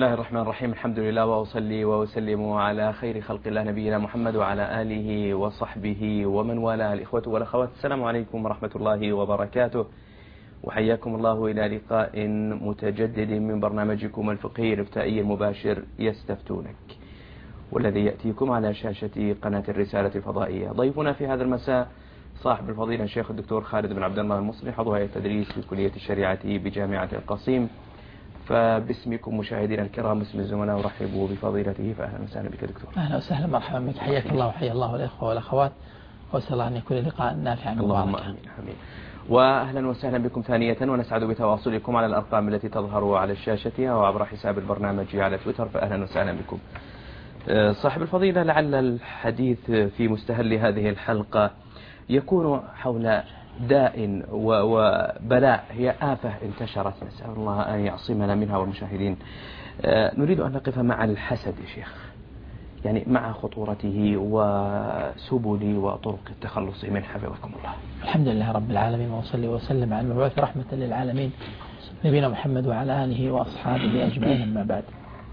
الله الرحمن الرحيم. الحمد لله وأصلي وأسلم على خير خلق الله نبينا محمد وعلى آله وصحبه ومن والاه. الإخوة والأخوات، السلام عليكم ورحمة الله وبركاته، وحياكم الله إلى لقاء متجدد من برنامجكم الفقهي الإفتائي المباشر يستفتونك، والذي يأتيكم على شاشة قناة الرسالة الفضائية. ضيفنا في هذا المساء صاحب الفضيلة الشيخ الدكتور خالد بن عبد الله المصلح، عضو هيئة التدريس في كلية الشريعة بجامعة القصيم. فباسمكم مشاهدينا الكرام، باسم الزملاء، ورحبوا بفضيلته. فأهلا وسهلا بك دكتور. أهلا وسهلا، مرحبا بك، حياك الله وحيا الله الإخوة والأخوات، وأسأل الله أن يكون لقاء نافعا مباركا. اللهم آمين. آمين. وأهلا وسهلا بكم ثانية، ونسعد بتواصلكم على الأرقام التي تظهر على الشاشة أو عبر حساب البرنامج على تويتر. فأهلا وسهلا بكم. صاحب الفضيلة، لعل الحديث في مستهل هذه الحلقة يكون حول داء وبلاء، هي آفة انتشرت، نسأل الله أن يعصمنا منها والمشاهدين. نريد أن نقف مع الحسد يا شيخ، يعني مع خطورته وسبل وطرق التخلص منه، حفظكم الله. الحمد لله رب العالمين، وصلي وسلم على المبعوث رحمة للعالمين نبينا محمد وعلى آله وأصحابه أجمعين، أما بعد.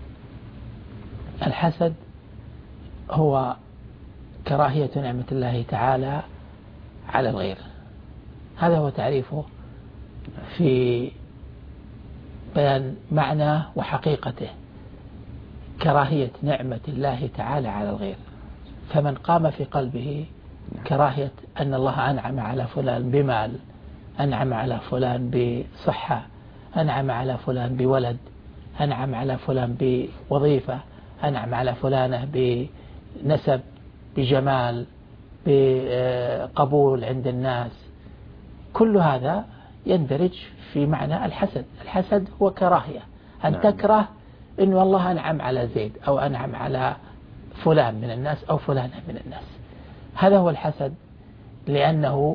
الحسد هو كراهية نعمة الله تعالى على الغير، هذا هو تعريفه في بيان معنى وحقيقته، كراهية نعمة الله تعالى على الغير. فمن قام في قلبه كراهية أن الله أنعم على فلان بمال، أنعم على فلان بصحة، أنعم على فلان بولد، أنعم على فلان بوظيفة، أنعم على فلانة بنسب، بجمال، بقبول عند الناس، كل هذا يندرج في معنى الحسد. الحسد هو كراهية، أن تكره إن والله أنعم على زيد أو أنعم على فلان من الناس أو فلانة من الناس. هذا هو الحسد، لأنه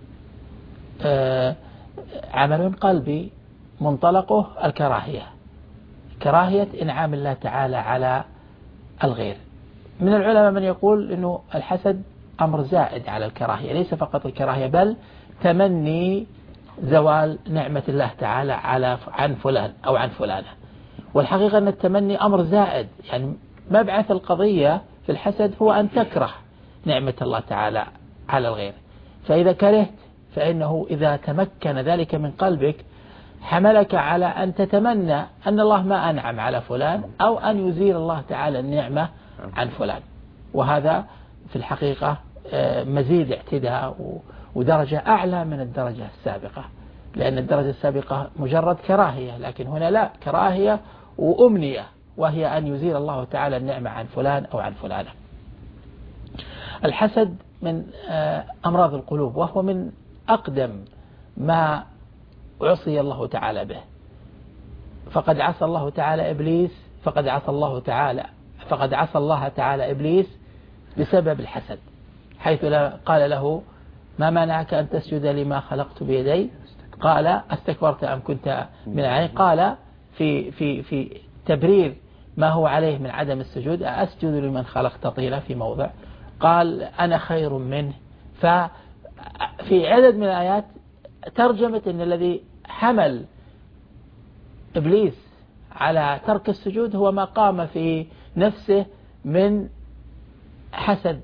عمل قلبي منطلقه الكراهية، كراهية إنعام الله تعالى على الغير. من العلماء من يقول إنه الحسد أمر زائد على الكراهية، ليس فقط الكراهية بل تمني زوال نعمة الله تعالى عن فلان أو عن فلانة. والحقيقة أن التمني أمر زائد، يعني مبعث القضية في الحسد هو أن تكره نعمة الله تعالى على الغير. فإذا كرهت فإنه إذا تمكن ذلك من قلبك حملك على أن تتمنى أن الله ما أنعم على فلان، أو أن يزيل الله تعالى النعمة عن فلان. وهذا في الحقيقة مزيد اعتداء ودرجة أعلى من الدرجة السابقة، لأن الدرجة السابقة مجرد كراهية، لكن هنا لا، كراهية وأمنية، وهي أن يزيل الله تعالى النعمة عن فلان أو عن فلانة. الحسد من أمراض القلوب، وهو من أقدم ما عصي الله تعالى به. فقد عصى الله تعالى إبليس، فقد عصى الله تعالى إبليس بسبب الحسد، حيث قال له: ما منعك أن تسجد لما خلقت بيدي؟ قال: استكبرت أم كنت من العالين؟ قال في تبرير ما هو عليه من عدم السجود: أسجد لمن خلقت طينا، في موضع قال: أنا خير منه. ففي عدد من الآيات ترجمت أن الذي حمل إبليس على ترك السجود هو ما قام في نفسه من حسد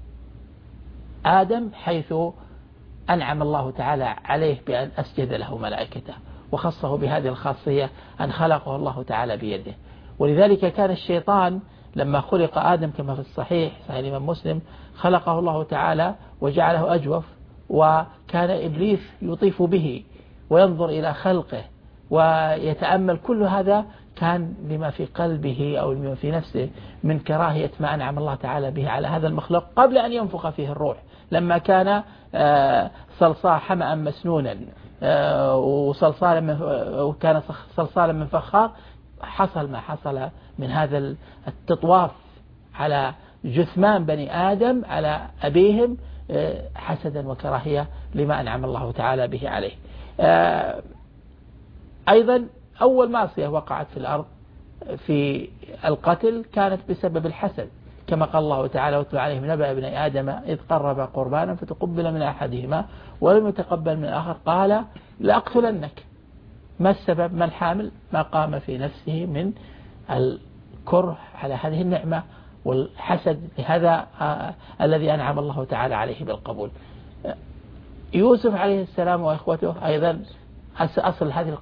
آدم، حيث أنعم الله تعالى عليه بأن أسجد له ملائكته، وخصه بهذه الخاصية أن خلقه الله تعالى بيده. ولذلك كان الشيطان لما خلق آدم كما في الصحيح الإمام مسلم، خلقه الله تعالى وجعله أجوف، وكان إبليس يطيف به وينظر إلى خلقه ويتأمل. كل هذا كان لما في قلبه أو لما في نفسه من كراهية ما أنعم الله تعالى به على هذا المخلوق قبل أن ينفخ فيه الروح، لما كان صلصال حمأ مسنونا وكان صلصالا من فخار، حصل ما حصل من هذا التطواف على جثمان بني آدم على أبيهم حسدا وكراهية لما أنعم الله تعالى به عليه. أيضا أول معصية وقعت في الأرض في القتل كانت بسبب الحسد، كما قال الله تعالى: واتل عليهم نبأ ابني آدم إذ قربا قربانا فتقبل من أحدهما ولم يتقبل من الآخر قال لأقتلنك. ما السبب؟ ما الحامل؟ ما قام في نفسه من الكره على هذه النعمة والحسد لهذا الذي أنعم الله تعالى عليه بالقبول. يوسف عليه السلام وإخوته أيضا أصل هذه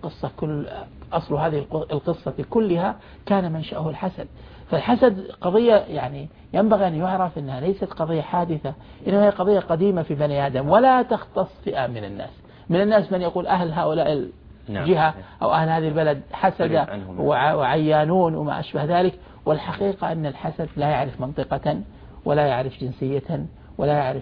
القصة كلها كان منشأه الحسد. فالحسد قضية يعني ينبغي أن يعرف أنها ليست قضية حادثة، إنما هي قضية قديمة في بني آدم، ولا تختص فئة من الناس. من الناس من يقول أهل هؤلاء الجهة أو أهل هذه البلد حسد وعيانون وما أشبه ذلك. والحقيقة أن الحسد لا يعرف منطقة ولا يعرف جنسية ولا يعرف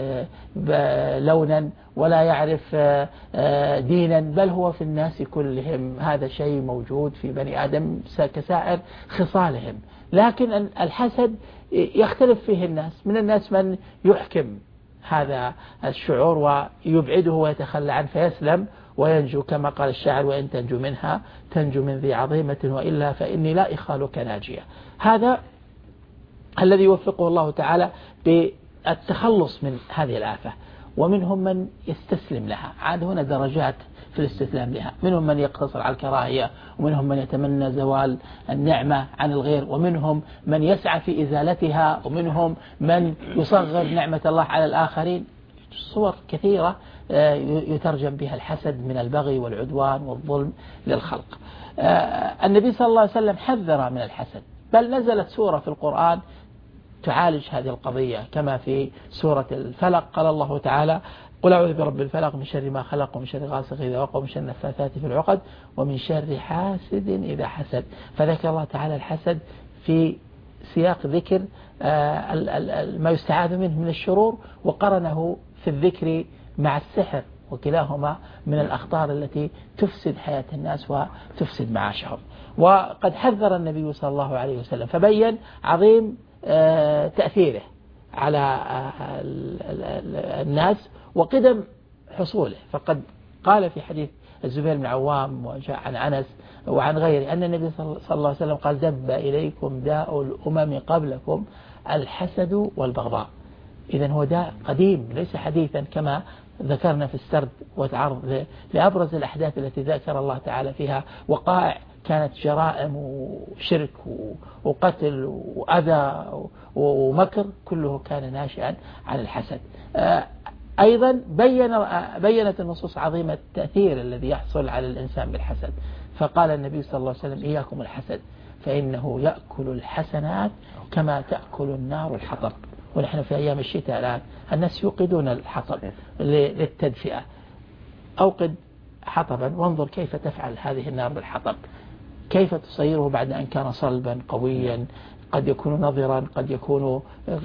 لونا ولا يعرف دينا، بل هو في الناس كلهم. هذا شيء موجود في بني آدم كسائر خصالهم. لكن الحسد يختلف فيه الناس. من الناس من يحكم هذا الشعور ويبعده ويتخلى عنه فيسلم وينجو، كما قال الشاعر: وإن تنجو منها تنجو من ذي عظيمة وإلا فإني لا إخالك ناجية. هذا الذي يوفقه الله تعالى بالتخلص من هذه الآفة. ومنهم من يستسلم لها، عاد هنا درجات في الاستسلام لها. منهم من يقتصر على الكراهية، ومنهم من يتمنى زوال النعمة عن الغير، ومنهم من يسعى في إزالتها، ومنهم من يصغر نعمة الله على الآخرين. صور كثيرة يترجم بها الحسد من البغي والعدوان والظلم للخلق. النبي صلى الله عليه وسلم حذر من الحسد، بل نزلت سورة في القرآن تعالج هذه القضية، كما في سورة الفلق قال الله تعالى: قل أعوذ برب الفلق من شر ما خلق ومن شر غاسق إذا وقب ومن شر النفاثات في العقد ومن شر حاسد إذا حسد. فذكر الله تعالى الحسد في سياق ذكر ما يستعاذ منه من الشرور، وقرنه في الذكر مع السحر، وكلاهما من الأخطار التي تفسد حياة الناس وتفسد معاشهم. وقد حذر النبي صلى الله عليه وسلم فبين عظيم تأثيره على الناس وقدم حصوله. فقد قال في حديث الزبير بن عوام وجاء عن أنس وعن غيره أن النبي صلى الله عليه وسلم قال: دب إليكم داء الأمم قبلكم الحسد والبغضاء. إذن هو داء قديم ليس حديثا، كما ذكرنا في السرد وتعرض لأبرز الأحداث التي ذكر الله تعالى فيها وقائع كانت جرائم وشرك وقتل وأذى ومكر، كله كان ناشئا عن الحسد. أيضا بينت النصوص عظيمة التأثير الذي يحصل على الإنسان بالحسد. فقال النبي صلى الله عليه وسلم: إياكم الحسد فإنه يأكل الحسنات كما تأكل النار الحطب. ونحن في أيام الشتاء الآن الناس يوقدون الحطب للتدفئة. أوقد حطبا وانظر كيف تفعل هذه النار بالحطب، كيف تصيره بعد أن كان صلبا قويا، قد يكون نظرا، قد يكون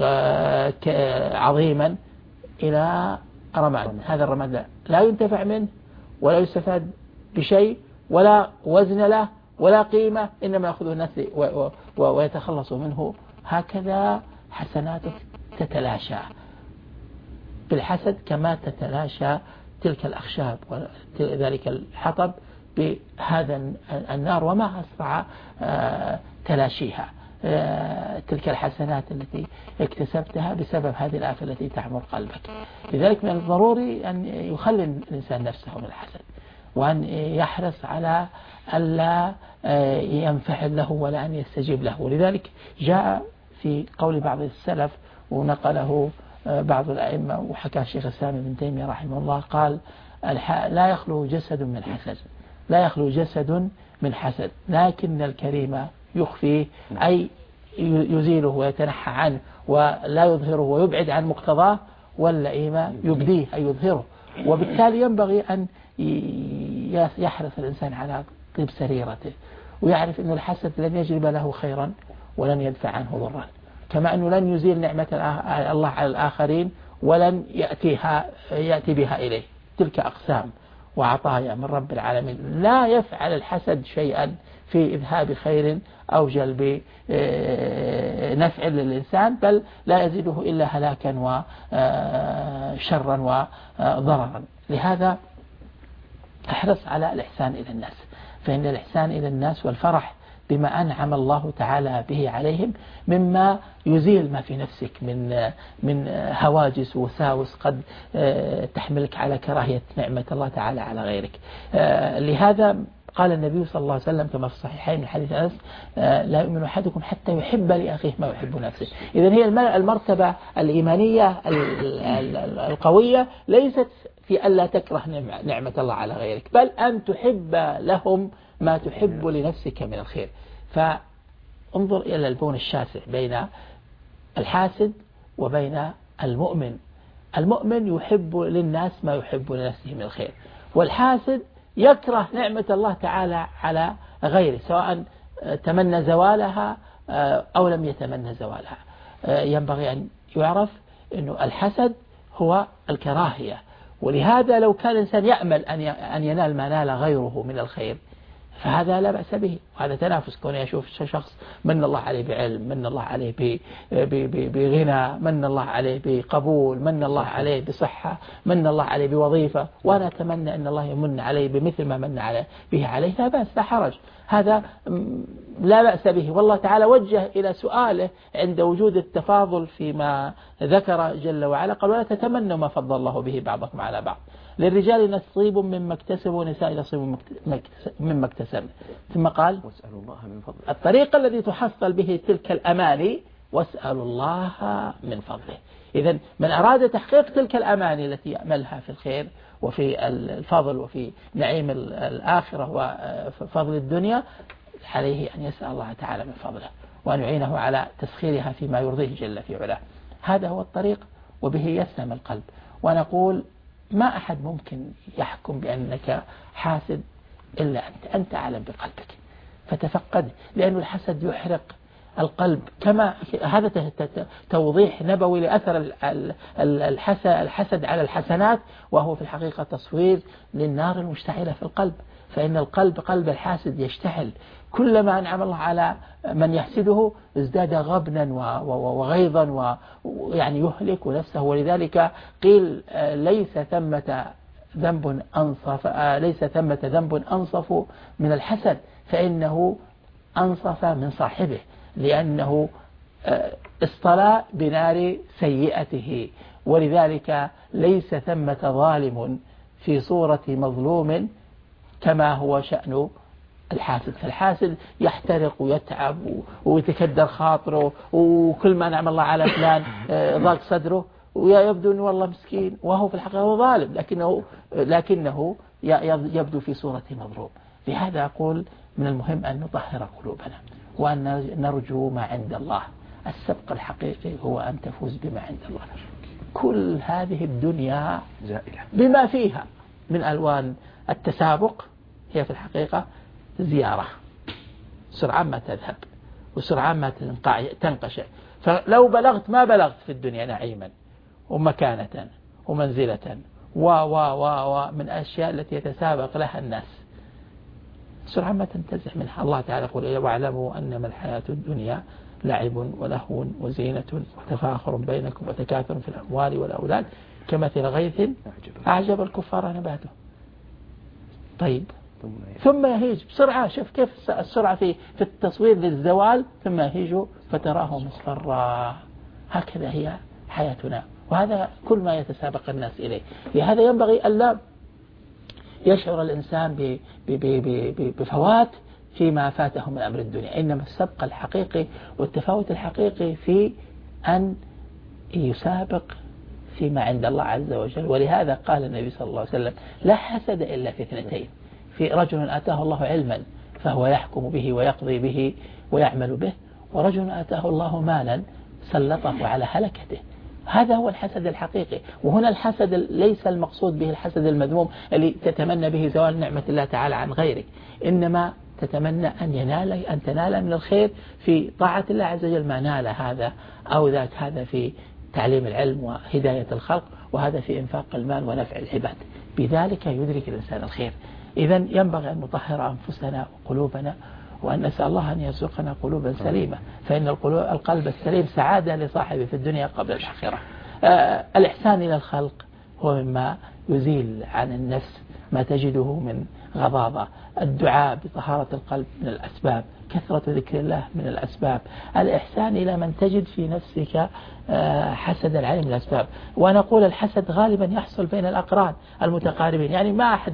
عظيما، إلى رماد. هذا الرماد لا ينتفع منه ولا يستفاد بشيء ولا وزن له ولا قيمة، إنما يأخذه الناس ويتخلصوا منه. هكذا حسناتك تتلاشى بالحسد كما تتلاشى تلك الأخشاب وذلك الحطب بهذا النار، وما أسرع تلاشيها تلك الحسنات التي اكتسبتها بسبب هذه الآفة التي تعمر قلبك. لذلك من الضروري أن يخلي الإنسان نفسه من الحسد، وأن يحرص على ألا ينفعل له ولا أن يستجيب له. ولذلك جاء في قول بعض السلف ونقله بعض الأئمة وحكى الشيخ الإسلام ابن تيمية رحمه الله قال: لا يخلو جسد من حسد، لا يخلو جسد من حسد، لكن الكريم يخفيه، أي يزيله ويتنحى عنه ولا يظهره ويبعد عن مقتضاه، واللئيم يبديه أي يظهره. وبالتالي ينبغي أن يحرص الإنسان على طيب سريرته، ويعرف أن الحسد لن يجلب له خيرا ولن يدفع عنه ضرا، كما أنه لن يزيل نعمة الله على الآخرين ولن يأتي بها إليه. تلك أقسام وعطايا من رب العالمين. لا يفعل الحسد شيئا في إذهاب خير أو جلب نفع للإنسان، بل لا يزيده إلا هلاكا وشرا وضررا. لهذا احرص على الإحسان إلى الناس، فإن الإحسان إلى الناس والفرح بما أنعم الله تعالى به عليهم مما يزيل ما في نفسك من هواجس وساوس قد تحملك على كراهية نعمة الله تعالى على غيرك. لهذا قال النبي صلى الله عليه وسلم كما في الصحيحين من حديث أنس لا يؤمن أحدكم حتى يحب لأخيه ما يحب نفسه. إذن هي المرتبة الإيمانية القوية ليست في ألا تكره نعمة الله على غيرك، بل أن تحب لهم ما تحب لنفسك من الخير. فانظر إلى البون الشاسع بين الحاسد وبين المؤمن. المؤمن يحب للناس ما يحب لنفسه من الخير، والحاسد يكره نعمة الله تعالى على غيره سواء تمنى زوالها أو لم يتمنى زوالها. ينبغي أن يعرف أن الحسد هو الكراهية، ولهذا لو كان الإنسان يأمل أن ينال ما نال غيره من الخير فهذا لا بأس به، وهذا تنافس. كون يشوف شخص من الله عليه بعلم، من الله عليه بغنى، من الله عليه بقبول، من الله عليه بصحة، من الله عليه بوظيفة، وأنا أتمنى أن الله يمن عليه بمثل ما من عليه به عليه، لا بأس لا حرج، هذا لا بأس به. والله تعالى وجه إلى سؤاله عند وجود التفاضل فيما ذكر جل وعلا، قال ولا تتمنوا ما فضل الله به بعضكم على بعض، للرجال نصيب مما اكتسبوا ونساء نصيب مما اكتسبوا. ثم قال واسألوا الله من فضله. الطريق الذي تحصل به تلك الأماني واسألوا الله من فضله. إذن من أراد تحقيق تلك الأماني التي يأملها في الخير وفي الفضل وفي نعيم الآخرة وفضل الدنيا، عليه أن يسأل الله تعالى من فضله وأن يعينه على تسخيرها فيما يرضيه جل في علاه. هذا هو الطريق وبه يسلم القلب. ونقول ما أحد ممكن يحكم بأنك حاسد إلا أنت أعلم بقلبك فتفقد، لأن الحسد يحرق القلب، كما هذا توضيح نبوي لأثر الحسد على الحسنات، وهو في الحقيقة تصوير للنار المشتعلة في القلب. فإن القلب قلب الحاسد يشتعل، كلما أنعم الله على من يحسده ازداد غبنا وغيظا ويعني يهلك نفسه. ولذلك قيل ليس ثمة ذنب أنصف من الحسد، فإنه أنصف من صاحبه، لأنه اصطلى بنار سيئته. ولذلك ليس ثمة ظالم في صورة مظلوم كما هو شأن الحاسد. فالحاسد يحترق ويتعب ويتكدر خاطره، وكل ما نعم الله على فلان ضاق صدره ويبدو أنه والله مسكين، وهو في الحقيقة ظالم لكنه يبدو في صورة مظلوم. لهذا أقول من المهم أن نطهر قلوبنا وأن نرجو ما عند الله. السبق الحقيقي هو أن تفوز بما عند الله. كل هذه الدنيا زائلة بما فيها من ألوان التسابق هي في الحقيقة زيارة، سرعان ما تذهب وسرعان ما تنقشع. فلو بلغت ما بلغت في الدنيا نعيما ومكانة ومنزلة من أشياء التي يتسابق لها الناس، سرعان ما تنتزع منها. الله تعالى يقول واعلموا أنما الحياة الدنيا لعب ولهو وزينة وتفاخر بينكم وتكاثر في الأموال والأولاد كمثل غيث أعجب الكفار نباته. طيب ثم يهيج بسرعة. شوف كيف السرعة في التصوير للزوال، ثم يهيج فتراه مصفرا. هكذا هي حياتنا، وهذا كل ما يتسابق الناس إليه. لهذا ينبغي ألا يشعر الإنسان بفوات فيما فاته من أمر الدنيا، إنما السبق الحقيقي والتفاوت الحقيقي في أن يسابق فيما عند الله عز وجل. ولهذا قال النبي صلى الله عليه وسلم لا حسد إلا في اثنتين: في رجل آتاه الله علما فهو يحكم به ويقضي به ويعمل به، ورجل آتاه الله مالا سلطه على هلكته. هذا هو الحسد الحقيقي. وهنا الحسد ليس المقصود به الحسد المذموم اللي تتمنى به زوال نعمة الله تعالى عن غيرك، إنما تتمنى أن تنال من الخير في طاعة الله عز وجل ما نال هذا أو ذاك، هذا في تعليم العلم وهداية الخلق، وهذا في إنفاق المال ونفع العباد. بذلك يدرك الإنسان الخير. إذن ينبغي أن نطهر أنفسنا وقلوبنا، وأن نسأل الله أن يرزقنا قلوبا سليمة، فإن القلب السليم سعادة لصاحبه في الدنيا قبل الآخرة. الإحسان إلى الخلق هو مما يزيل عن النفس ما تجده من غضاضة. الدعاء بطهارة القلب من الأسباب، كثرة ذكر الله من الأسباب. الإحسان إلى من تجد في نفسك حسدا عليه من الأسباب. ونقول الحسد غالبا يحصل بين الأقران المتقاربين، يعني ما أحد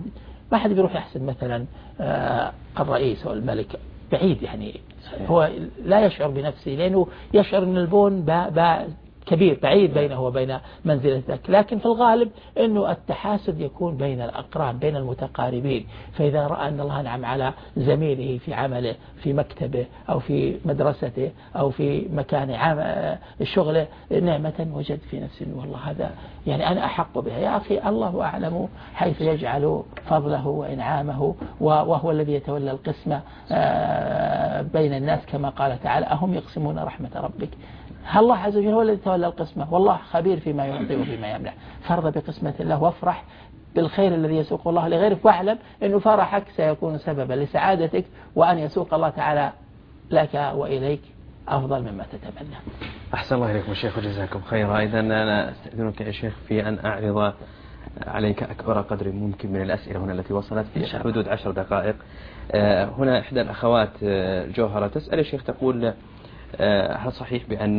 ما حد بيروح يحسد مثلا الرئيس أو الملك، بعيد يعني، هو لا يشعر بنفسه لأنه يشعر أن البون كبير بعيد بينه وبين منزلة ذاك. لكن في الغالب أنه التحاسد يكون بين الأقران بين المتقاربين. فإذا رأى أن الله أنعم على زميله في عمله في مكتبه أو في مدرسته أو في مكان شغله نعمة، وجد في نفسه والله هذا يعني أنا أحق بها. يا أخي الله أعلم حيث يجعل فضله وإنعامه، وهو الذي يتولى القسمة بين الناس كما قال تعالى أهم يقسمون رحمة ربك. الله عز وجل هو الذي تولى القسمة، والله خبير فيما يعطي وفيما يمنع. فارض بقسمة الله وافرح بالخير الذي يسوق الله لغيرك، واعلم أنه فرحك سيكون سببا لسعادتك، وأن يسوق الله تعالى لك وإليك أفضل مما تتمنى. أحسن الله إليكم الشيخ وجزاكم خيرا. إذا أنا أستأذنك يا شيخ في أن أعرض عليك أكبر قدر ممكن من الأسئلة هنا التي وصلت في حدود 10 دقائق. هنا إحدى الأخوات جوهرة تسأل يا شيخ، تقول هل صحيح بأن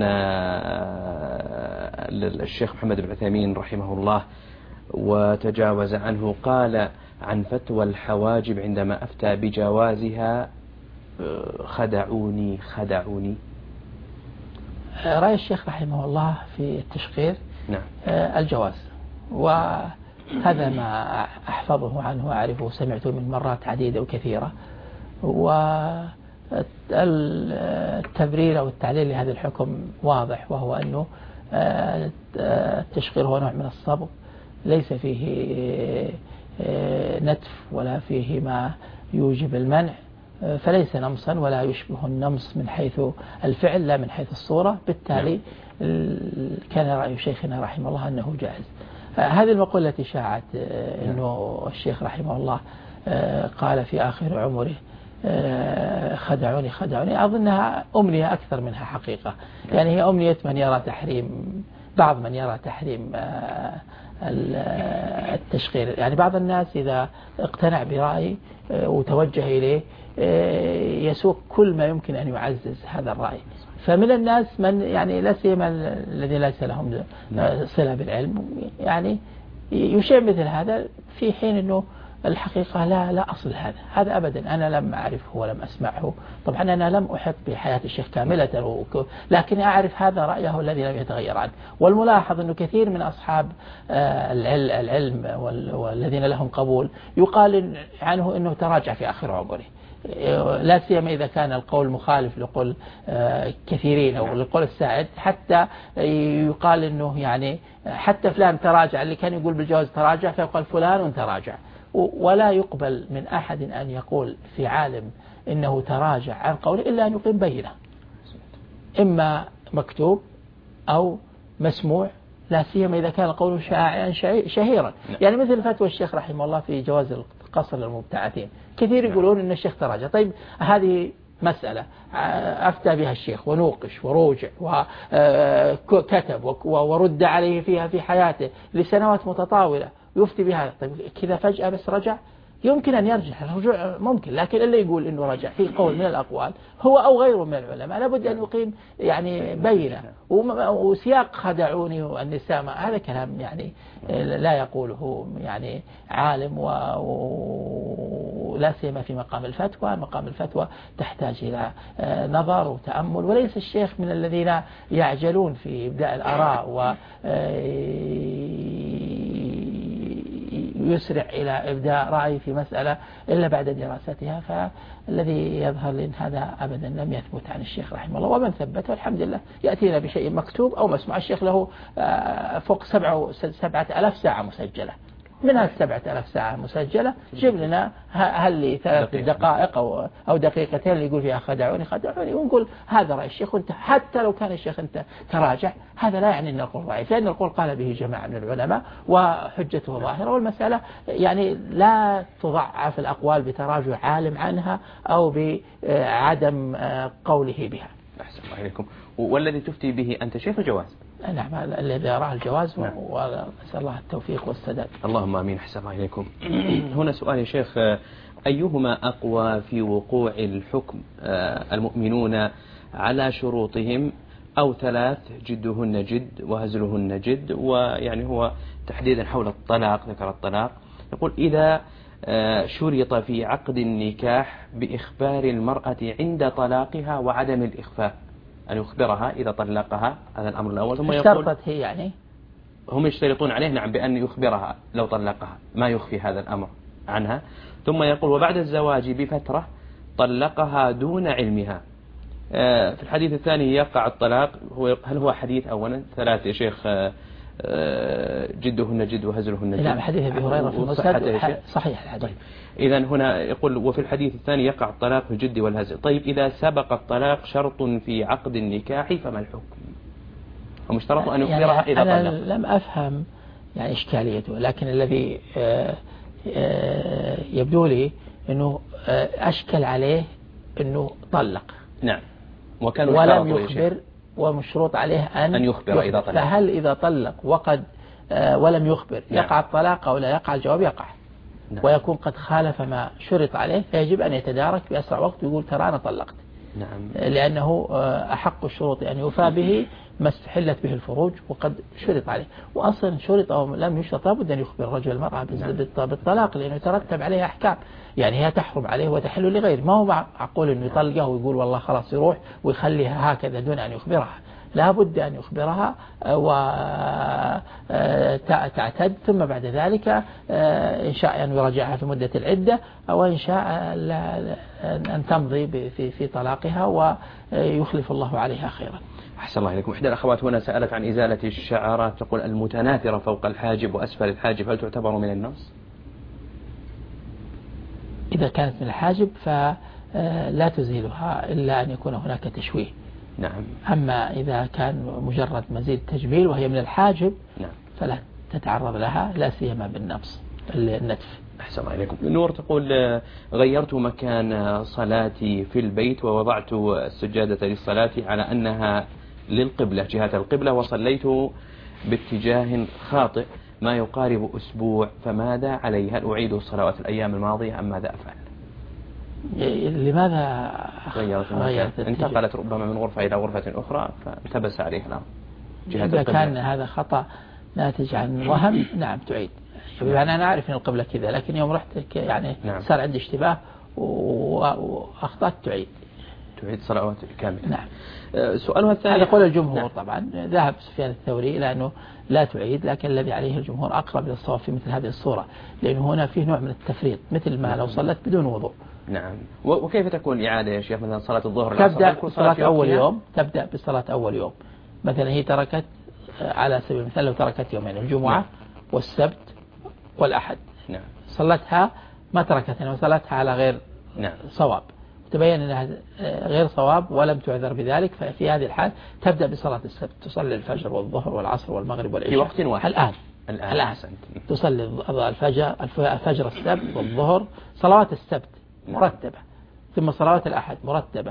الشيخ محمد بن عثيمين رحمه الله وتجاوز عنه قال عن فتوى الحواجب عندما أفتى بجوازها خدعوني. رأي الشيخ رحمه الله في التشقير نعم الجواز، وهذا ما أحفظه عنه وأعرفه سمعته من مرات عديدة وكثيرة. والتبرير أو التعليل لهذا الحكم واضح، وهو أنه التشقير هو نوع من الصبغ ليس فيه نتف ولا فيه ما يوجب المنع، فليس نمصا ولا يشبه النمص من حيث الفعل لا من حيث الصورة. بالتالي كان رأي شيخنا رحمه الله أنه جائز. هذه المقولة التي شاعت أنه الشيخ رحمه الله قال في آخر عمره خدعوني أظنها أمنية أكثر منها حقيقة. يعني هي أمنية من يرى تحريم، بعض من يرى تحريم التشقير. يعني بعض الناس إذا اقتنع برأي وتوجه إليه يسوق كل ما يمكن أن يعزز هذا الرأي. فمن الناس من يعني لا سيما الذين ليس لهم صلة بالعلم يعني يشير مثل هذا، في حين أنه الحقيقة لا أصل هذا أبدا. أنا لم أعرفه ولم أسمعه. طبعا أنا لم أحط بحياة الشيخ كاملة، لكن أعرف هذا رأيه الذي لم يتغير عنه. والملاحظ أنه كثير من أصحاب العلم والذين لهم قبول يقال عنه أنه تراجع في آخر عمره، لا سيما إذا كان القول مخالف لقول كثيرين أو لقول السائد. حتى يقال أنه يعني حتى فلان تراجع، اللي كان يقول بالجواز تراجع فيقال فلان تراجع. ولا يقبل من أحد أن يقول في عالم إنه تراجع عن قوله إلا أن يقيم بينة، إما مكتوب أو مسموع، لا سيما إذا كان القول شهيرا. يعني مثل فتوى الشيخ رحمه الله في جواز القصر للمبتعثين، كثير يقولون إن الشيخ تراجع. طيب هذه مسألة أفتى بها الشيخ ونوقش وروجع وكتب ورد عليه فيها في حياته لسنوات متطاولة يفتي بهذا. طيب كذا فجأة بس رجع؟ يمكن أن يرجع، الرجوع ممكن، لكن اللي يقول إنه رجع في قول من الأقوال هو أو غيره من العلماء لابد أن يقيم يعني بينة. وسياق خدعوني والنساء هذا كلام يعني لا يقوله يعني عالم، ولا سيما في مقام الفتوى. مقام الفتوى تحتاج إلى نظر وتأمل، وليس الشيخ من الذين يعجلون في إبداء الآراء يسرع إلى إبداء رأي في مسألة إلا بعد دراستها. فالذي يظهر لأن هذا أبدا لم يثبت عن الشيخ رحمه الله، ومن ثبته الحمد لله يأتينا بشيء مكتوب أو مسموع. الشيخ له فوق 7,000 ساعة مسجلة، منها 7,000 ساعة مسجلة. جيب لنا هل لي 3 دقائق أو دقيقتين اللي يقول فيها خدعوني ونقول هذا رأي الشيخ. وانت حتى لو كان الشيخ انت تراجع، هذا لا يعني أن القول ضعيف، لأن القول قال به جماعة من العلماء وحجته ظاهرة. والمسألة يعني لا تضعف الأقوال بتراجع عالم عنها أو بعدم قوله بها. أحسن الله إليكم. والذي تفتي به أنت شيخ الجواز؟ نعم، الذي يراه الجواز، ونسأل الله التوفيق والسداد. اللهم آمين. أحسن الله إليكم. هنا سؤال يا شيخ، أيهما أقوى في وقوع الحكم المؤمنون على شروطهم أو 3 جدهن جد وهزلهن جد؟ ويعني هو تحديدا حول الطلاق، ذكر الطلاق، يقول إذا شرط في عقد النكاح بإخبار المرأة عند طلاقها وعدم الإخفاء، أن يخبرها إذا طلقها، هذا الأمر الأول. ثم يقول اشترطت هي يعني هم يشترطون عليه نعم بأن يخبرها لو طلقها، ما يخفي هذا الأمر عنها. ثم يقول وبعد الزواج بفترة طلقها دون علمها. في الحديث الثاني يقع الطلاق، هل هو حديث أولا 3 يا شيخ؟ جدهن جد وهزلهن جد. نعم، حديث أبي هريرة في المسند صحيح الحديث. طيب. إذا هنا يقول وفي الحديث الثاني يقع الطلاق في الجد والهزل. طيب إذا سبق الطلاق شرط في عقد النكاح فما الحكم؟ هم اشترطوا أن يخبرها يعني إذا طلق. أنا لم أفهم يعني إشكاليته، لكن الذي يبدو لي أنه أشكل عليه أنه طلق نعم ولم يخبر، ومشروط عليه أن يخبر إذا طلق. فهل إذا طلق وقد ولم يخبر يقع الطلاق أو لا يقع؟ الجواب يقع. نعم. ويكون قد خالف ما شرط عليه، فيجب أن يتدارك بأسرع وقت ويقول ترى أنا طلقت. نعم. لأنه أحق الشروط أن يوفى به ما استحلت به الفروج وقد شرط عليه. وأصلا شرط أو لم يشرط لابد أن يخبر الرجل المرأة بالطلاق، لأنه يترتب عليه أحكام، يعني هي تحرم عليه وتحل لغيره. ما هو معقول أنه يطلقه ويقول والله خلاص يروح ويخليها هكذا دون أن يخبرها. لا بد أن يخبرها وتعتد، ثم بعد ذلك إن شاء أن يراجعها في مدة العدة، أو إن شاء أن تمضي في طلاقها ويخلف الله عليها خيرا. أحسن الله إليكم. إحدى الأخوات هنا سألت عن إزالة الشعرات، تقول المتناثرة فوق الحاجب وأسفل الحاجب هل تعتبر من النص؟ إذا كانت من الحاجب فلا تزيلها إلا أن يكون هناك تشويه. نعم. أما إذا كان مجرد مزيد تجميل وهي من الحاجب نعم. فلا تتعرض لها، لا سيما بالنفس النتف. أحسن الله إليكم. نور تقول غيرت مكان صلاتي في البيت ووضعت السجادة للصلاة على أنها للقبلة جهة القبلة، وصليت باتجاه خاطئ ما يقارب أسبوع، فماذا علي؟ هل أعيد الصلوات الأيام الماضية أم ماذا أفعل؟ لماذا غيرت المكان؟ انتقلت ربما من غرفة إلى غرفة أخرى فانتبس عليه الأمر جهة إذا القبلة. كان هذا خطأ ناتج عن وهم نعم تعيد. يعني أنا أعرف أن القبلة كذا، لكن يوم رحت يعني نعم. صار عندي اشتباه وأخطأت تعيد صلوات كاملة. نعم. سؤالها الثاني هذا قول الجمهور. نعم. طبعا ذهب سفيان الثوري إلى أنه لا تعيد، لكن الذي عليه الجمهور أقرب إلى الصواب في مثل هذه الصورة، لأنه هنا فيه نوع من التفريط، مثل ما لو صلت بدون وضوء. نعم. وكيف تكون الإعادة يا شيخ؟ مثلا صلاة الظهر تبدأ بصلاة أول يوم، تبدأ بصلاة أول يوم. مثلا هي تركت على سبيل المثال لو تركت يومين، الجمعة نعم. والسبت والأحد، نعم. صلتها ما تركتها وصلتها على غير نعم. صواب، تبين أنها غير صواب ولم تعذر بذلك، ففي هذه الحال تبدأ بصلاة السبت، تصلي الفجر والظهر والعصر والمغرب والعشاء في وقت واحد. الآن تصلي الفجر السبت والظهر، صلوات السبت مرتبة، ثم صلوات الأحد مرتبة.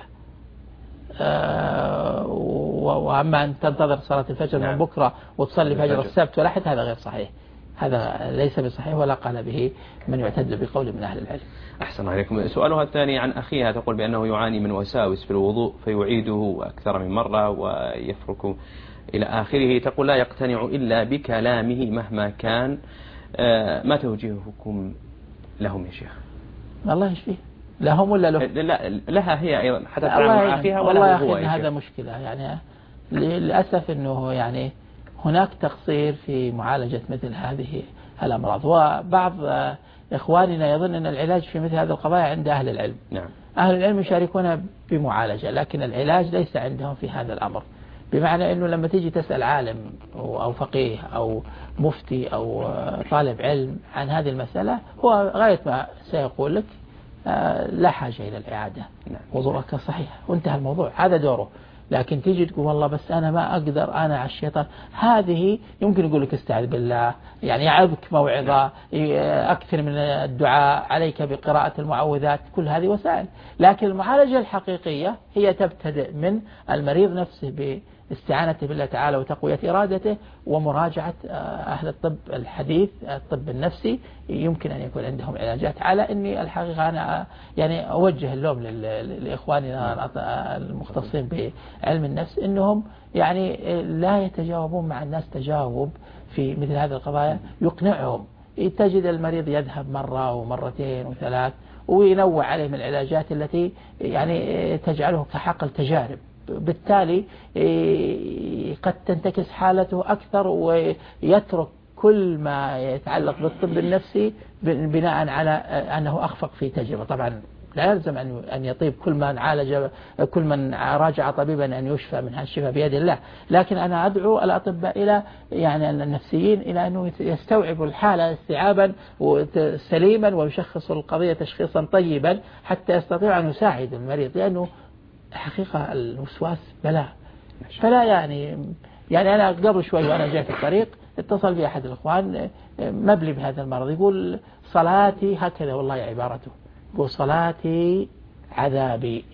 وأما أن تنتظر صلاة الفجر من بكرة وتصلي فجر السبت والأحد هذا غير صحيح، هذا ليس بصحيح ولا قال به من يعتد بقول من أهل العلم. أحسن عليكم. سؤالها الثاني عن أخيها، تقول بأنه يعاني من وساوس في الوضوء فيعيده أكثر من مرة ويفرك إلى آخره، تقول لا يقتنع إلا بكلامه مهما كان، ما توجيهكم لهم يا شيخ؟ الله يشفيه، لهم ولا له؟ لا لها هي أيضا حتى تتعامل مع أخيها ولا والله هو؟ يا أخي هذا مشكلة، يعني للأسف أنه يعني هناك تقصير في معالجة مثل هذه الأمراض، وبعض إخواننا يظن أن العلاج في مثل هذه القضايا عند أهل العلم. نعم. أهل العلم يشاركون بمعالجة، لكن العلاج ليس عندهم في هذا الأمر، بمعنى أنه لما تيجي تسأل عالم أو فقيه أو مفتي أو طالب علم عن هذه المسألة، هو غاية ما سيقول لك لا حاجة إلى الإعادة، وضوءك صحيح وانتهى الموضوع، هذا دوره. لكن تيجي تقول والله بس أنا ما أقدر، أنا على الشيطان، هذه يمكن يقول لك استعذ بالله، يعني يعظك موعظة، أكثر من الدعاء، عليك بقراءة المعوذات، كل هذه وسائل. لكن المعالجة الحقيقية هي تبتدئ من المريض نفسه باستعانته بالله تعالى وتقوية إرادته ومراجعة أهل الطب الحديث، الطب النفسي، يمكن أن يكون عندهم علاجات. على أني الحقيقة أنا يعني أوجه اللوم لإخواننا المختصين بعلم النفس أنهم يعني لا يتجاوبون مع الناس تجاوب في مثل هذه القضايا يقنعهم تجد المريض يذهب مرة ومرتين وثلاث، وينوع عليه من العلاجات التي يعني تجعله كحقل تجارب، بالتالي قد تنتكس حالته أكثر ويترك كل ما يتعلق بالطب النفسي بناء على أنه أخفق في تجربة. طبعا لا يلزم أن يطيب كل من راجع طبيبا أن يشفى من الشفاء بيد الله، لكن أنا أدعو الأطباء إلى يعني النفسيين إلى أنه يستوعبوا الحالة استيعابا سليما ويشخصوا القضية تشخيصا طيبا حتى يستطيع أن يساعد المريض، لأنه حقيقة الوسواس بلاء. فلا يعني أنا قبل شوي وأنا جاي في الطريق اتصل بي أحد الإخوان مبلي بهذا المرض، يقول صلاتي هكذا، والله عبارته، يقول صلاتي عذابي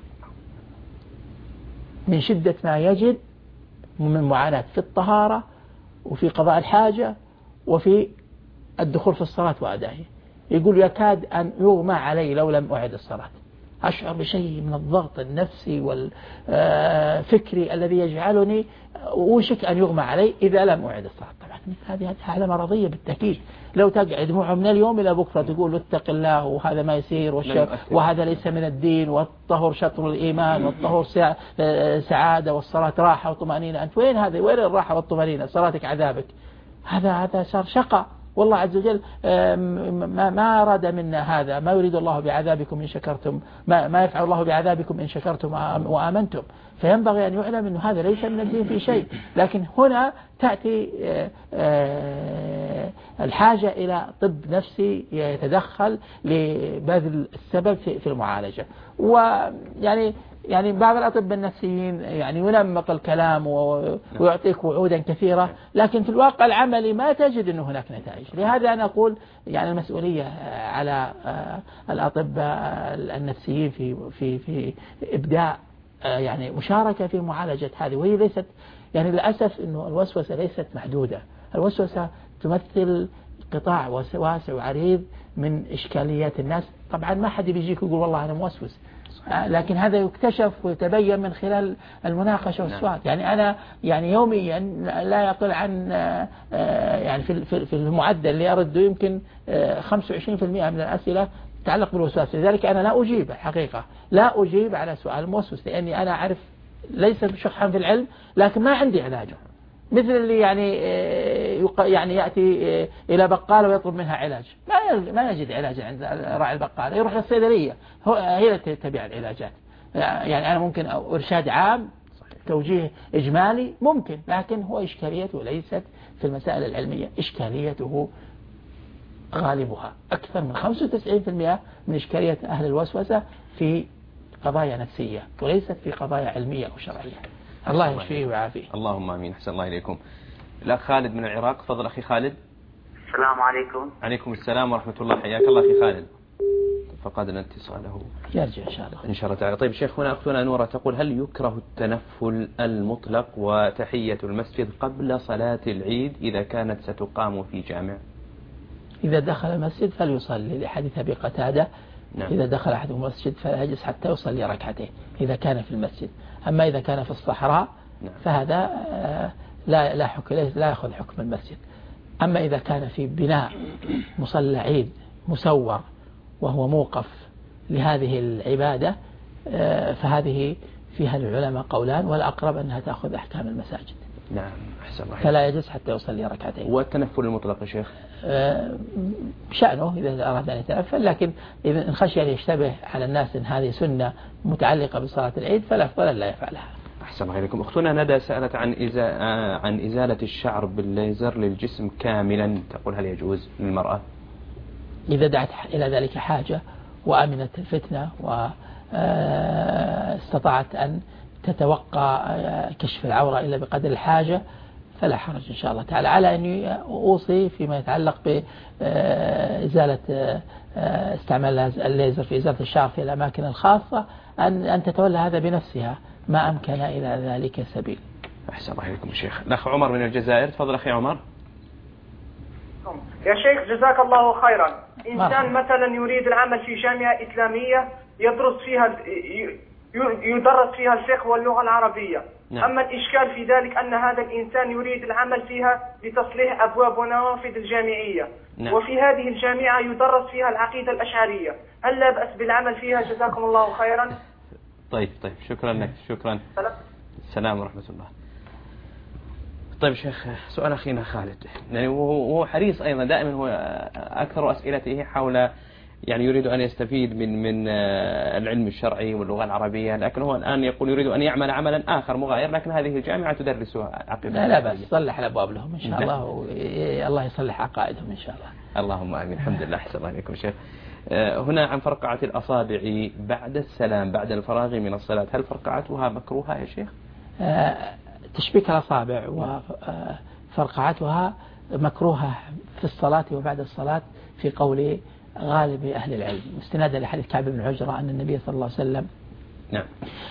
من شدة ما يجد من معاناة في الطهارة وفي قضاء الحاجة وفي الدخول في الصلاة وأدائها. يقول يكاد أن يغمى علي لو لم أعد الصلاة، أشعر بشيء من الضغط النفسي والفكري الذي يجعلني أوشك أن يغمى علي إذا لم أعد الصلاة. طبعا هذه حالة مرضية بالتأكيد، لو تقعد معه من اليوم إلى بكرة تقول اتق الله وهذا ما يصير وهذا ليس من الدين والطهر شطر الإيمان والطهر سعادة والصلاة راحة وطمأنينة، أنت وين الراحة والطمأنينة؟ صلاتك عذابك. هذا صار شقاء، والله عز وجل ما أراد منا هذا، ما يريد الله بعذابكم إن شكرتم، ما يفعل الله بعذابكم إن شكرتم وآمنتم. فينبغي أن يعلم أن هذا ليس من الدين في شيء، لكن هنا تأتي الحاجة إلى طب نفسي يتدخل لبذل السبب في المعالجة. ويعني بعض الأطباء النفسيين يعني ينمق الكلام ويعطيك وعودا كثيرة، لكن في الواقع العملي ما تجد أنه هناك نتائج. لهذا أنا أقول يعني المسؤولية على الأطباء النفسيين في إبداء يعني مشاركة في معالجة هذه، وهي ليست يعني للأسف أنه الوسوسة ليست محدودة، الوسوسة تمثل قطاع واسع وعريض من إشكاليات الناس. طبعا ما حد بيجيك يقول والله أنا موسوس، لكن هذا يكتشف ويتبين من خلال المناقشة والسؤال. يعني أنا يعني يوميا لا يقل عن يعني في المعدل اللي أرده يمكن 25% من الأسئلة تتعلق بالوسواس. لذلك أنا لا أجيب الحقيقة، لا أجيب على سؤال الموسوس، لأني أنا أعرف ليس شحا في العلم، لكن ما عندي علاجه. مثل اللي يعني يأتي إلى بقالة ويطلب منها علاج، ما يجد علاج عند راعي البقالة، يروح للصيدلية هي التي تبيع العلاجات. يعني أنا ممكن إرشاد عام، توجيه إجمالي ممكن، لكن هو إشكاليته ليست في المسائل العلمية، إشكاليته غالبها أكثر من 95% من إشكالية أهل الوسوسة في قضايا نفسية وليست في قضايا علمية أو شرعية. الله يشفيه ويعافيه. اللهم آمين. أحسن الله إليكم. الأخ خالد من العراق، تفضل أخي خالد. السلام عليكم. عليكم السلام ورحمة الله، حياك الله أخي خالد. فقدنا اتصاله، يرجع إن شاء الله. إن شاء الله تعالى. طيب شيخ، هنا أختنا نورة تقول هل يكره التنفل المطلق وتحية المسجد قبل صلاة العيد إذا كانت ستقام في جامع؟ إذا دخل المسجد فليصلي لحديث أبي قتادة. نعم. إذا دخل أحد المسجد فلا يجلس حتى يصلي ركعتين إذا كان في المسجد. أما إذا كان في الصحراء فهذا لا يأخذ حكم المسجد. أما إذا كان في بناء مصلى عيد مسور وهو موقف لهذه العبادة فهذه فيها العلماء قولان، والأقرب أنها تأخذ أحكام المساجد. نعم أحسن الله. فلا يجلس حتى يصلي ركعتين. والتنفل المطلق يا شيخ شأنه إذا أراد أن يتنفل، لكن إذا خشي أن يشتبه على الناس أن هذه سنة متعلقة بصلاة العيد فالأفضل لا يفعلها. أحسن الله إليكم. أختنا ندى سألت عن إزالة الشعر بالليزر للجسم كاملا، تقول هل يجوز للمرأة؟ إذا دعت إلى ذلك حاجة وأمنت الفتنة واستطاعت أن تتوقع كشف العورة إلا بقدر الحاجة فلا حرج إن شاء الله تعالى. على أني أوصي فيما يتعلق بإزالة استعمال الليزر في إزالة الشعر في الأماكن الخاصة أن تتولى هذا بنفسها ما أمكن إلى ذلك سبيل. أحسن الله إليكم شيخ. الأخ عمر من الجزائر، تفضل أخي عمر. يا شيخ جزاك الله خيرا. إنسان مثلا يريد العمل في جامعة إسلامية يدرس فيها يدرس فيها الفقه واللغة العربية. نعم. أما الإشكال في ذلك أن هذا الإنسان يريد العمل فيها لتصليح أبواب ونوافذ الجامعية. نعم. وفي هذه الجامعة يدرس فيها العقيدة الأشعرية، هل لا بأس بالعمل فيها؟ جزاكم الله خيرا. طيب شكرا لك، شكرا. السلام ورحمة الله. طيب شيخ، سؤال أخينا خالد، يعني وهو حريص أيضا دائما، هو أكثر أسئلته حول يعني يريد أن يستفيد من العلم الشرعي واللغة العربية، لكن هو الآن يقول يريد أن يعمل عملا آخر مغاير، لكن هذه الجامعة تدرسها عقيدة. لا بس يصلح الأبواب لهم إن شاء الله، الله يصلح عقائدهم إن شاء الله. اللهم آمين. الحمد لله. أحسن الله عليكم شيخ. هنا عن فرقعة الأصابع بعد السلام بعد الفراغ من الصلاة، هل فرقعتها مكروهة يا شيخ؟ تشبيك الأصابع وفرقعتها مكروهة في الصلاة وبعد الصلاة في قول غالب أهل العلم، استنادا لحديث كعب بن عجرة أن النبي صلى الله عليه وسلم نعم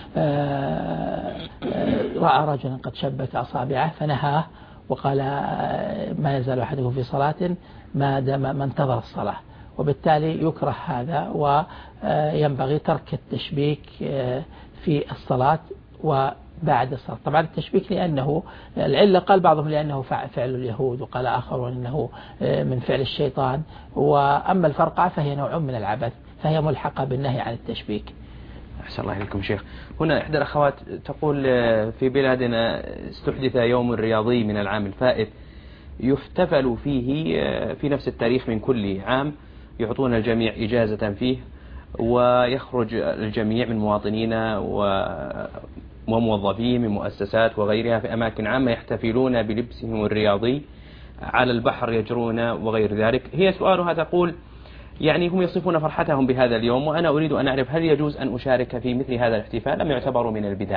رأى رجلا قد شبك أصابعه فنهاه وقال ما يزال أحدكم في صلاة ما دام ما انتظر الصلاة، وبالتالي يكره هذا وينبغي ترك التشبيك في الصلاة وبعد الصلاة. طبعا التشبيك لأنه العلة قال بعضهم لأنه فعل اليهود، وقال آخرون أنه من فعل الشيطان، وأما الفرقعة فهي نوع من العبث فهي ملحقة بالنهي عن التشبيك. أحسن الله إليكم شيخ. هنا إحدى الأخوات تقول في بلادنا استحدث يوم رياضي من العام الفائت يحتفل فيه في نفس التاريخ من كل عام، يعطون الجميع إجازة فيه، ويخرج الجميع من مواطنين وموظفين من مؤسسات وغيرها في أماكن عامة يحتفلون بلبسهم الرياضي على البحر يجرون وغير ذلك. هي سؤالها تقول يعني هم يصفون فرحتهم بهذا اليوم، وأنا أريد أن أعرف هل يجوز أن أشارك في مثل هذا الاحتفال أم يعتبر من البدع؟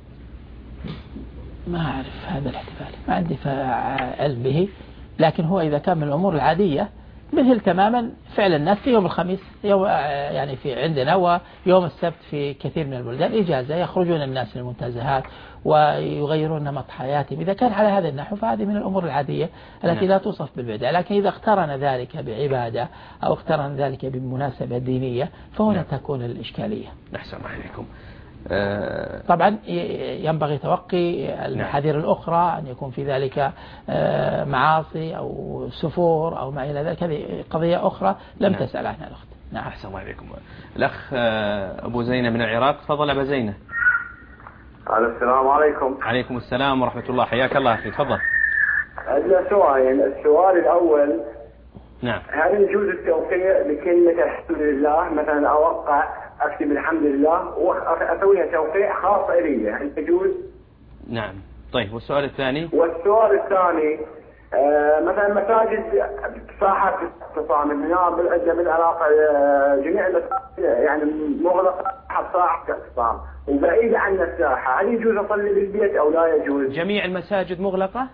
ما أعرف هذا الاحتفال، ما عندي علم به، لكن هو إذا كان من الأمور العادية مثل تماما فعل الناس في يوم الخميس يوم يعني في عندنا، ويوم السبت في كثير من البلدان إجازة، يخرجون الناس للمنتزهات ويغيرون نمط حياتهم. إذا كان على هذا النحو فهذه من الأمور العادية التي لا توصف بالبدع، لكن إذا اقترن ذلك بعبادة أو اقترن ذلك بمناسبة دينية فهنا تكون الإشكالية. أحسن الله عليكم. طبعا ينبغي توقي المحاذير الأخرى، أن يكون في ذلك معاصي أو سفور أو ما إلى ذلك، هذه قضية أخرى لم تسأل عنها الأخت. نعم. أحسن الله عليكم. الأخ أبو زينة من العراق، تفضل أبو زينة. السلام عليكم. عليكم السلام ورحمة الله، حياك الله أخي، تفضل. عندنا سؤالين، السؤال الأول نعم، هل يجوز التوقيع بكلمة الحمد لله، مثلا أوقع أكتب الحمد لله وأسويها توقيع خاص إلي، هل يجوز؟ نعم. طيب والسؤال الثاني؟ والسؤال الثاني مثلا مساجد ساحات الاعتصام هنا بالعراق جميع يعني مغلقة ساحة الاعتصام وبعيدة عن الساحة، هل يجوز أصلي بالبيت أو لا يجوز؟ جميع المساجد مغلقة؟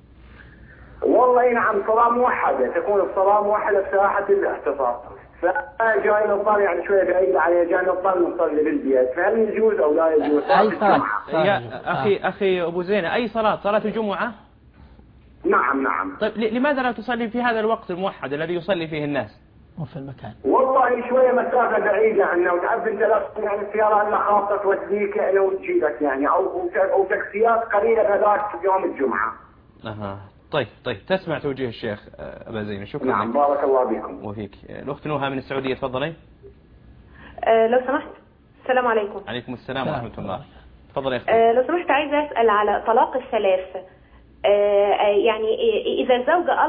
والله نعم، صلاة موحدة، تكون الصلاة موحدة في ساحة الاعتصام، فجاي نضطر يعني شوية بعيد عليه، جاي نضطر نصلي بالبيت، فهل يجوز أو لا يجوز؟ أي صلاة؟ يا أخي أبو زينة، أي صلاة الجمعة؟ نعم نعم. طيب لماذا لا تصلي في هذا الوقت الموحد الذي يصلي فيه الناس؟ وفي المكان والله شوية مسافة بعيدة عنه، وتعرف أنت يعني السيارة إلا خاصة توديك يعني وتجيبك يعني أو تاكسيات قليلة بذاك يوم الجمعة. طيب تسمع توجيه الشيخ أبا زينة، شكرا. نعم، بارك الله بكم. وفيك. الأخت نوها من السعودية، تفضلي. لو سمحت. السلام عليكم. عليكم السلام ورحمة الله. تفضلي يا أختي. لو سمحت عايزة أسأل على طلاق الثلاث. يعني إذا الزوجة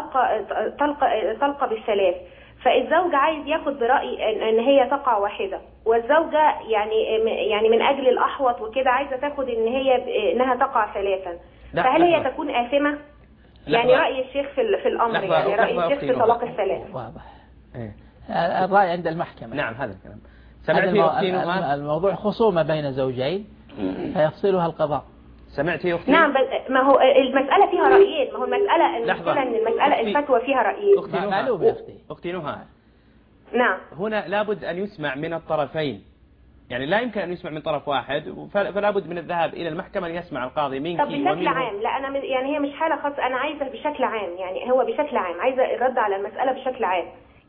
طلق بالثلاث، فالزوج عايز ياخد برأي ان هي تقع واحدة، والزوجة يعني من اجل الاحوط وكده عايزة تاخد انها تقع ثلاثا، فهل هي تكون آثمة؟ يعني رأي الشيخ في الامر، يعني رأي الشيخ في طلاق الثلاث. واضح. الرأي عند المحكمة. نعم، هذا الكلام. سمعتي أختي نوها؟ الموضوع خصومة بين زوجين فيفصلها القضاء. سمعتي يا أختي؟ نعم، ما هو المسألة فيها رأيين، ما هو المسألة ان المسألة الفتوى فيها رأيين. معلوم يا أختي نوها. نعم. هنا لابد أن يسمع من الطرفين، يعني لا يمكن أن يسمع من طرف واحد، فلا بد من الذهاب إلى المحكمة ليسمع القاضي منك طب بشكل عام، لا أنا يعني هي مش حالة خاصة، أنا عايزة بشكل عام، يعني هو بشكل عام عايزة الرد على المسألة بشكل عام،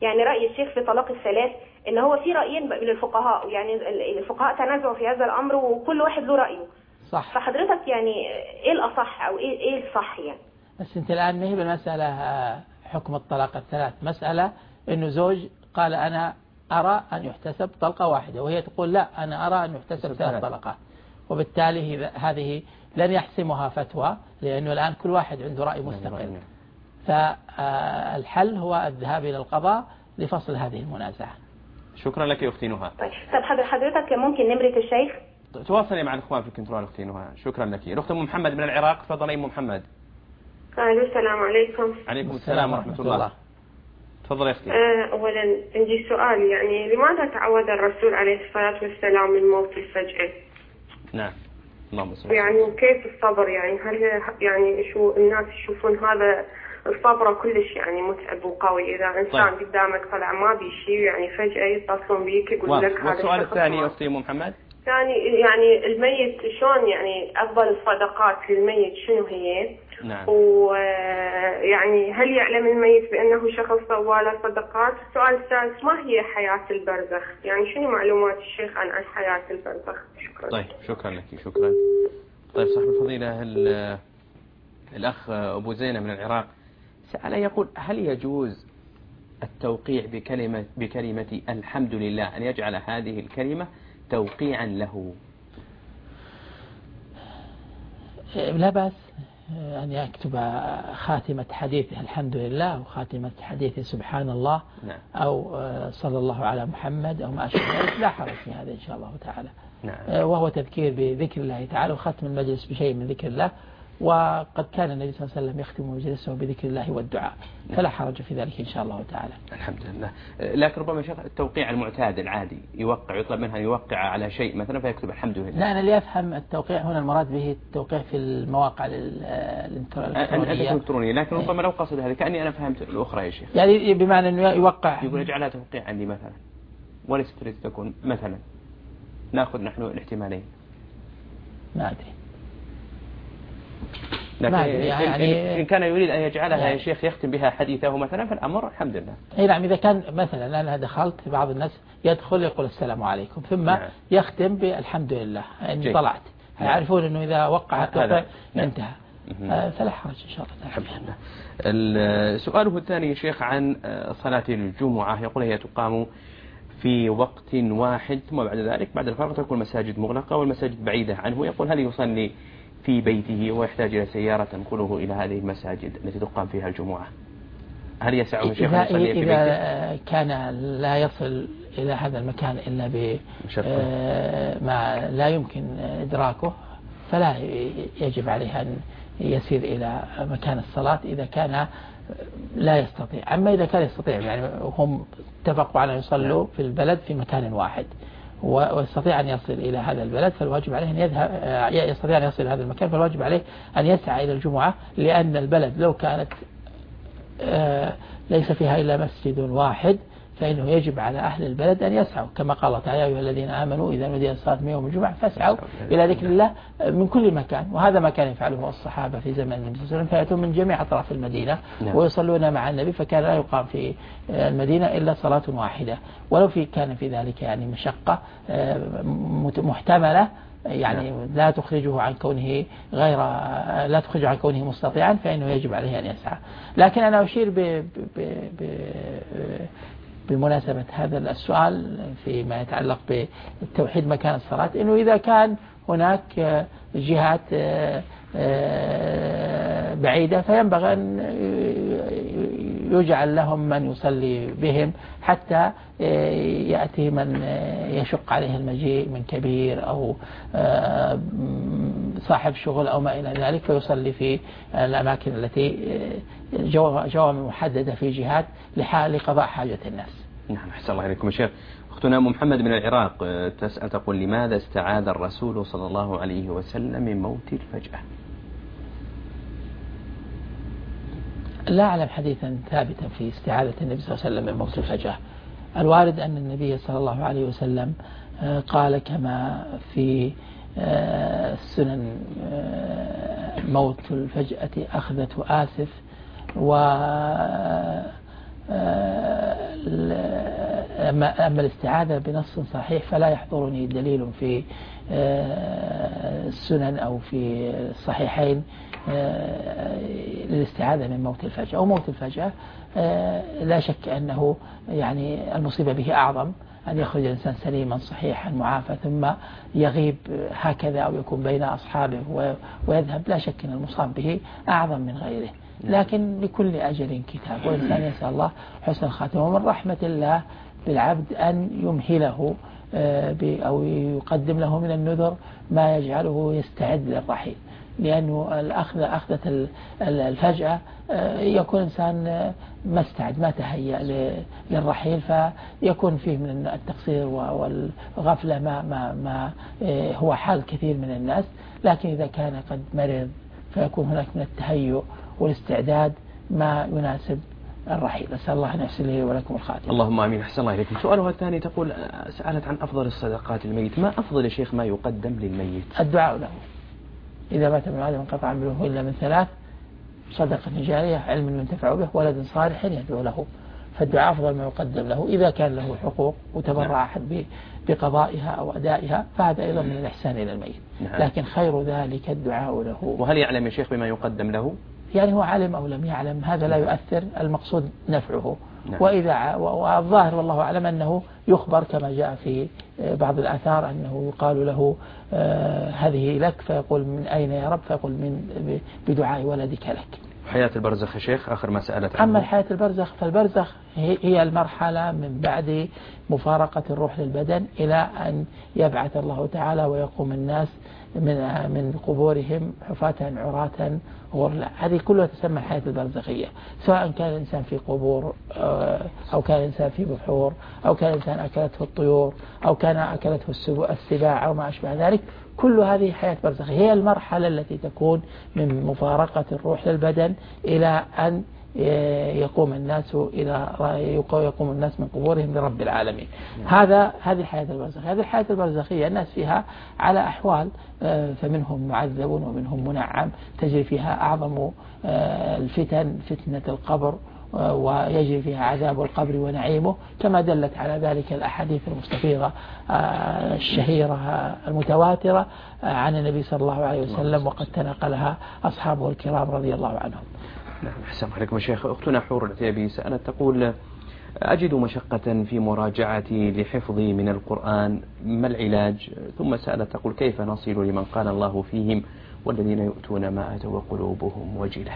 يعني رأي الشيخ في طلاق الثلاث ان هو في رأيين للفقهاء، يعني الفقهاء تنازعوا في هذا الامر وكل واحد له رأيه. صح. فحضرتك يعني ايه الاصح او ايه الصح يعني؟ بس انت الان ما هي بالمسألة حكم الطلاق الثلاث، مسألة انه زوج قال انا ارى ان يحتسب طلقة واحدة، وهي تقول لا انا ارى ان يحتسب 3 طلقات، وبالتالي هذه لن يحسمها فتوى، لانه الان كل واحد عنده رأي مستقل. فالحل هو الذهاب الى القضاء لفصل هذه المنازعة. شكرا لك يا اختي نهى. طيب حضرتك ممكن نمرة الشيخ؟ تواصلي مع الاخوان في الكنترول اختي نهى. شكرا لك. الاخت ام محمد من العراق، تفضلي ام محمد. السلام عليكم. عليكم السلام ورحمة الله. تفضلي يا اختي. اولا عندي سؤال، يعني لماذا تعود الرسول عليه الصلاة والسلام من الموت الفجأة؟ نعم. اللهم صل. يعني وكيف الصبر؟ يعني هل يعني شو الناس يشوفون هذا الصبر كلش يعني متعب وقوي؟ اذا انسان طيب. قدامك طلع ما بيشي يعني فجأة يتصلون بيك يقول لك هذا. والسؤال الثاني يا اختي ام محمد؟ يعني الميت شلون يعني افضل الصدقات للميت شنو هي؟ نعم. ويعني هل يعلم الميت بانه شخص سوى له صدقات؟ السؤال الثالث، ما هي حياة البرزخ؟ يعني شنو معلومات الشيخ عن حياة البرزخ؟ شكرا. طيب شكرا لك. شكرا. طيب صاحب الفضيلة الأخ أبو زينة من العراق سأل يقول هل يجوز التوقيع بكلمة الحمد لله، أن يجعل هذه الكلمة توقيعا له؟ لا بأس أن يكتب خاتمة حديثه الحمد لله وخاتمة حديثه سبحان الله. نعم. أو صلى الله على محمد أو ما أشبه ذلك، لا حرج في هذا إن شاء الله تعالى. نعم. وهو تذكير بذكر الله تعالى وختم المجلس بشيء من ذكر الله، وقد كان النبي صلى الله عليه وسلم يختم مجلسه بذكر الله والدعاء، فلا حرج في ذلك إن شاء الله تعالى. الحمد لله. لكن ربما شيخ التوقيع المعتاد العادي يطلب منها يوقع على شيء مثلا فيكتب الحمد لله. لا، أنا اللي أفهم التوقيع هنا المراد به التوقيع في المواقع الإلكترونية، لكن ربما لو قصد هذا كأني أنا فهمت الأخرى يا شيخ، يعني بمعنى أنه يوقع، يقول اجعلها توقيع عندي مثلا وليس تريد تكون مثلا، نأخذ نحن الاحتمالين. ما أدري. لكن يعني إن كان يريد أن يجعلها يعني يا شيخ يختم بها حديثه مثلا فالأمر الحمد لله. أي نعم. إذا كان مثلا أنا دخلت، بعض الناس يدخل يقول السلام عليكم ثم نعم. يختم بالحمد لله أني طلعت، يعرفون أنه إذا وقع التوقيع انتهى. فلا حرج إن شاء الله. الحمد لله. سؤاله الثاني يا شيخ عن صلاة الجمعة، يقول هي تقام في وقت واحد ثم بعد ذلك بعد الفرق تكون المساجد مغلقة والمساجد بعيدة عنه، يقول هل يصلي في بيته ويحتاج إلى سيارة تنقله إلى هذه المساجد التي تقام فيها الجمعة؟ هل يسعه الشيخ أن يصلي في بيته؟ إذا كان لا يصل إلى هذا المكان إلا ما لا يمكن إدراكه فلا يجب عليه أن يسير إلى مكان الصلاة إذا كان لا يستطيع. أما إذا كان يستطيع، يعني هم اتفقوا على أن يصلوا في البلد في مكان واحد ويستطيع أن يصل إلى هذا البلد فالواجب عليه أن يستطيع أن يصل إلى هذا المكان، فالواجب عليه أن يسعى إلى الجمعة، لأن البلد لو كانت ليس فيها إلا مسجد واحد فإنه يجب على أهل البلد أن يسعوا، كما قال تعالى يا أيها الذين آمنوا إذا نودي للصلاة من يوم الجمعة فاسعوا إلى ذكر الله من كل مكان. وهذا ما كان يفعله الصحابة في زمن النبي صلى الله عليه وسلم، فيأتون من جميع أطراف المدينة ويصلون مع النبي، فكان لا يقام في المدينة إلا صلاة واحدة، ولو كان في ذلك يعني مشقة محتملة، يعني لا تخرجه عن كونه مستطيعا، فإنه يجب عليه أن يسعى. لكن أنا أشير بمناسبة هذا السؤال فيما يتعلق بتوحيد مكان الصلاة، إنه إذا كان هناك جهات بعيدة فينبغي أن يجعل لهم من يصلي بهم حتى يأتي من يشق عليه المجيء من كبير أو صاحب شغل أو ما إلى ذلك، فيصلي في الأماكن التي جوامع محددة في جهات لقضاء حاجة الناس. نعم. أحسن الله إليكم يا شيخ. أختنا أم محمد من العراق تسأل تقول لماذا استعاذ الرسول صلى الله عليه وسلم من موت الفجأة؟ لا أعلم حديثا ثابتا في استعاذة النبي صلى الله عليه وسلم من موت الفجأة. الوارد أن النبي صلى الله عليه وسلم قال كما في السنن موت الفجأة أخذته آسف، أما الاستعاذة بنص صحيح فلا يحضرني دليل في السنن أو في الصحيحين للاستعاذة من موت الفجأة. أو موت الفجأة لا شك أنه يعني المصيبة به أعظم، أن يخرج الإنسان سليما صحيحا معافى ثم يغيب هكذا أو يكون بين أصحابه ويذهب. لا شك أن المصاب به أعظم من غيره، لكن لكل أجل كتاب، والإنسان يسأل الله حسن الخاتمة. ومن رحمة الله بالعبد أن يمهله أو يقدم له من النذر ما يجعله يستعد للرحيل، لأنه أخذة الفجأة يكون إنسان ما استعد ما تهيأ للرحيل، فيكون فيه من التقصير والغفلة ما هو حال كثير من الناس. لكن إذا كان قد مرض فيكون هناك من التهيؤ والاستعداد ما يناسب الرحيل. أسأل الله أن يحسن لي ولكم الخاتمة. اللهم آمين. أحسن الله إليكم. سؤالها الثاني تقول سألت عن أفضل الصدقات للميت. ما أفضل يا شيخ ما يقدم للميت؟ الدعاء له. إذا مات ابن آدم انقطع عمله إلا من ثلاث: صدقة جارية، علم ينتفع به، ولد صالح يدعو له. فالدعاء أفضل ما يقدم له. إذا كان له حقوق وتبرع أحد بقضائها أو أدائها فهذا أيضا من الإحسان إلى الميت. لكن خير ذلك الدعاء له. وهل يعلم يا شيخ بما يقدم له؟ يعني هو علم أو لم يعلم هذا لا يؤثر، المقصود نفعه. وإذا والظاهر والله أعلم أنه يخبر كما جاء في بعض الآثار أنه يقال له هذه لك، فيقول من أين يا رب؟ فيقول من بدعاء ولدك لك. حياة البرزخ يا شيخ آخر ما سألت عنه. أما حياة البرزخ فالبرزخ هي المرحلة من بعد مفارقة الروح للبدن إلى أن يبعث الله تعالى ويقوم الناس من قبورهم حفاة عراة غرلا. هذه كلها تسمى الحياة البرزخية، سواء كان الإنسان في قبور أو كان الإنسان في بحور أو كان الإنسان أكلته الطيور أو كان أكلته السباع أو ما أشبه ذلك. كل هذه حياة برزخية هي المرحلة التي تكون من مفارقة الروح للبدن إلى أن يقوم الناس يقوم الناس من قبورهم لرب العالمين. هذه الحياة البرزخية. هذه الحياة البرزخية الناس فيها على أحوال، فمنهم معذب ومنهم منعم، تجري فيها أعظم الفتن فتنة القبر، ويجري فيها عذاب القبر ونعيمه، كما دلت على ذلك الأحاديث المستفيضة الشهيرة المتواترة عن النبي صلى الله عليه وسلم، وقد تناقلها أصحابه الكرام رضي الله عنهم. نعم. أحسن عليكم يا شيخ. أختنا حور العتيبي سألت تقول أجد مشقة في مراجعتي لحفظي من القرآن، ما العلاج؟ ثم سألت تقول كيف نصل لمن قال الله فيهم والذين يؤتون ما آتوا وقلوبهم وجلة؟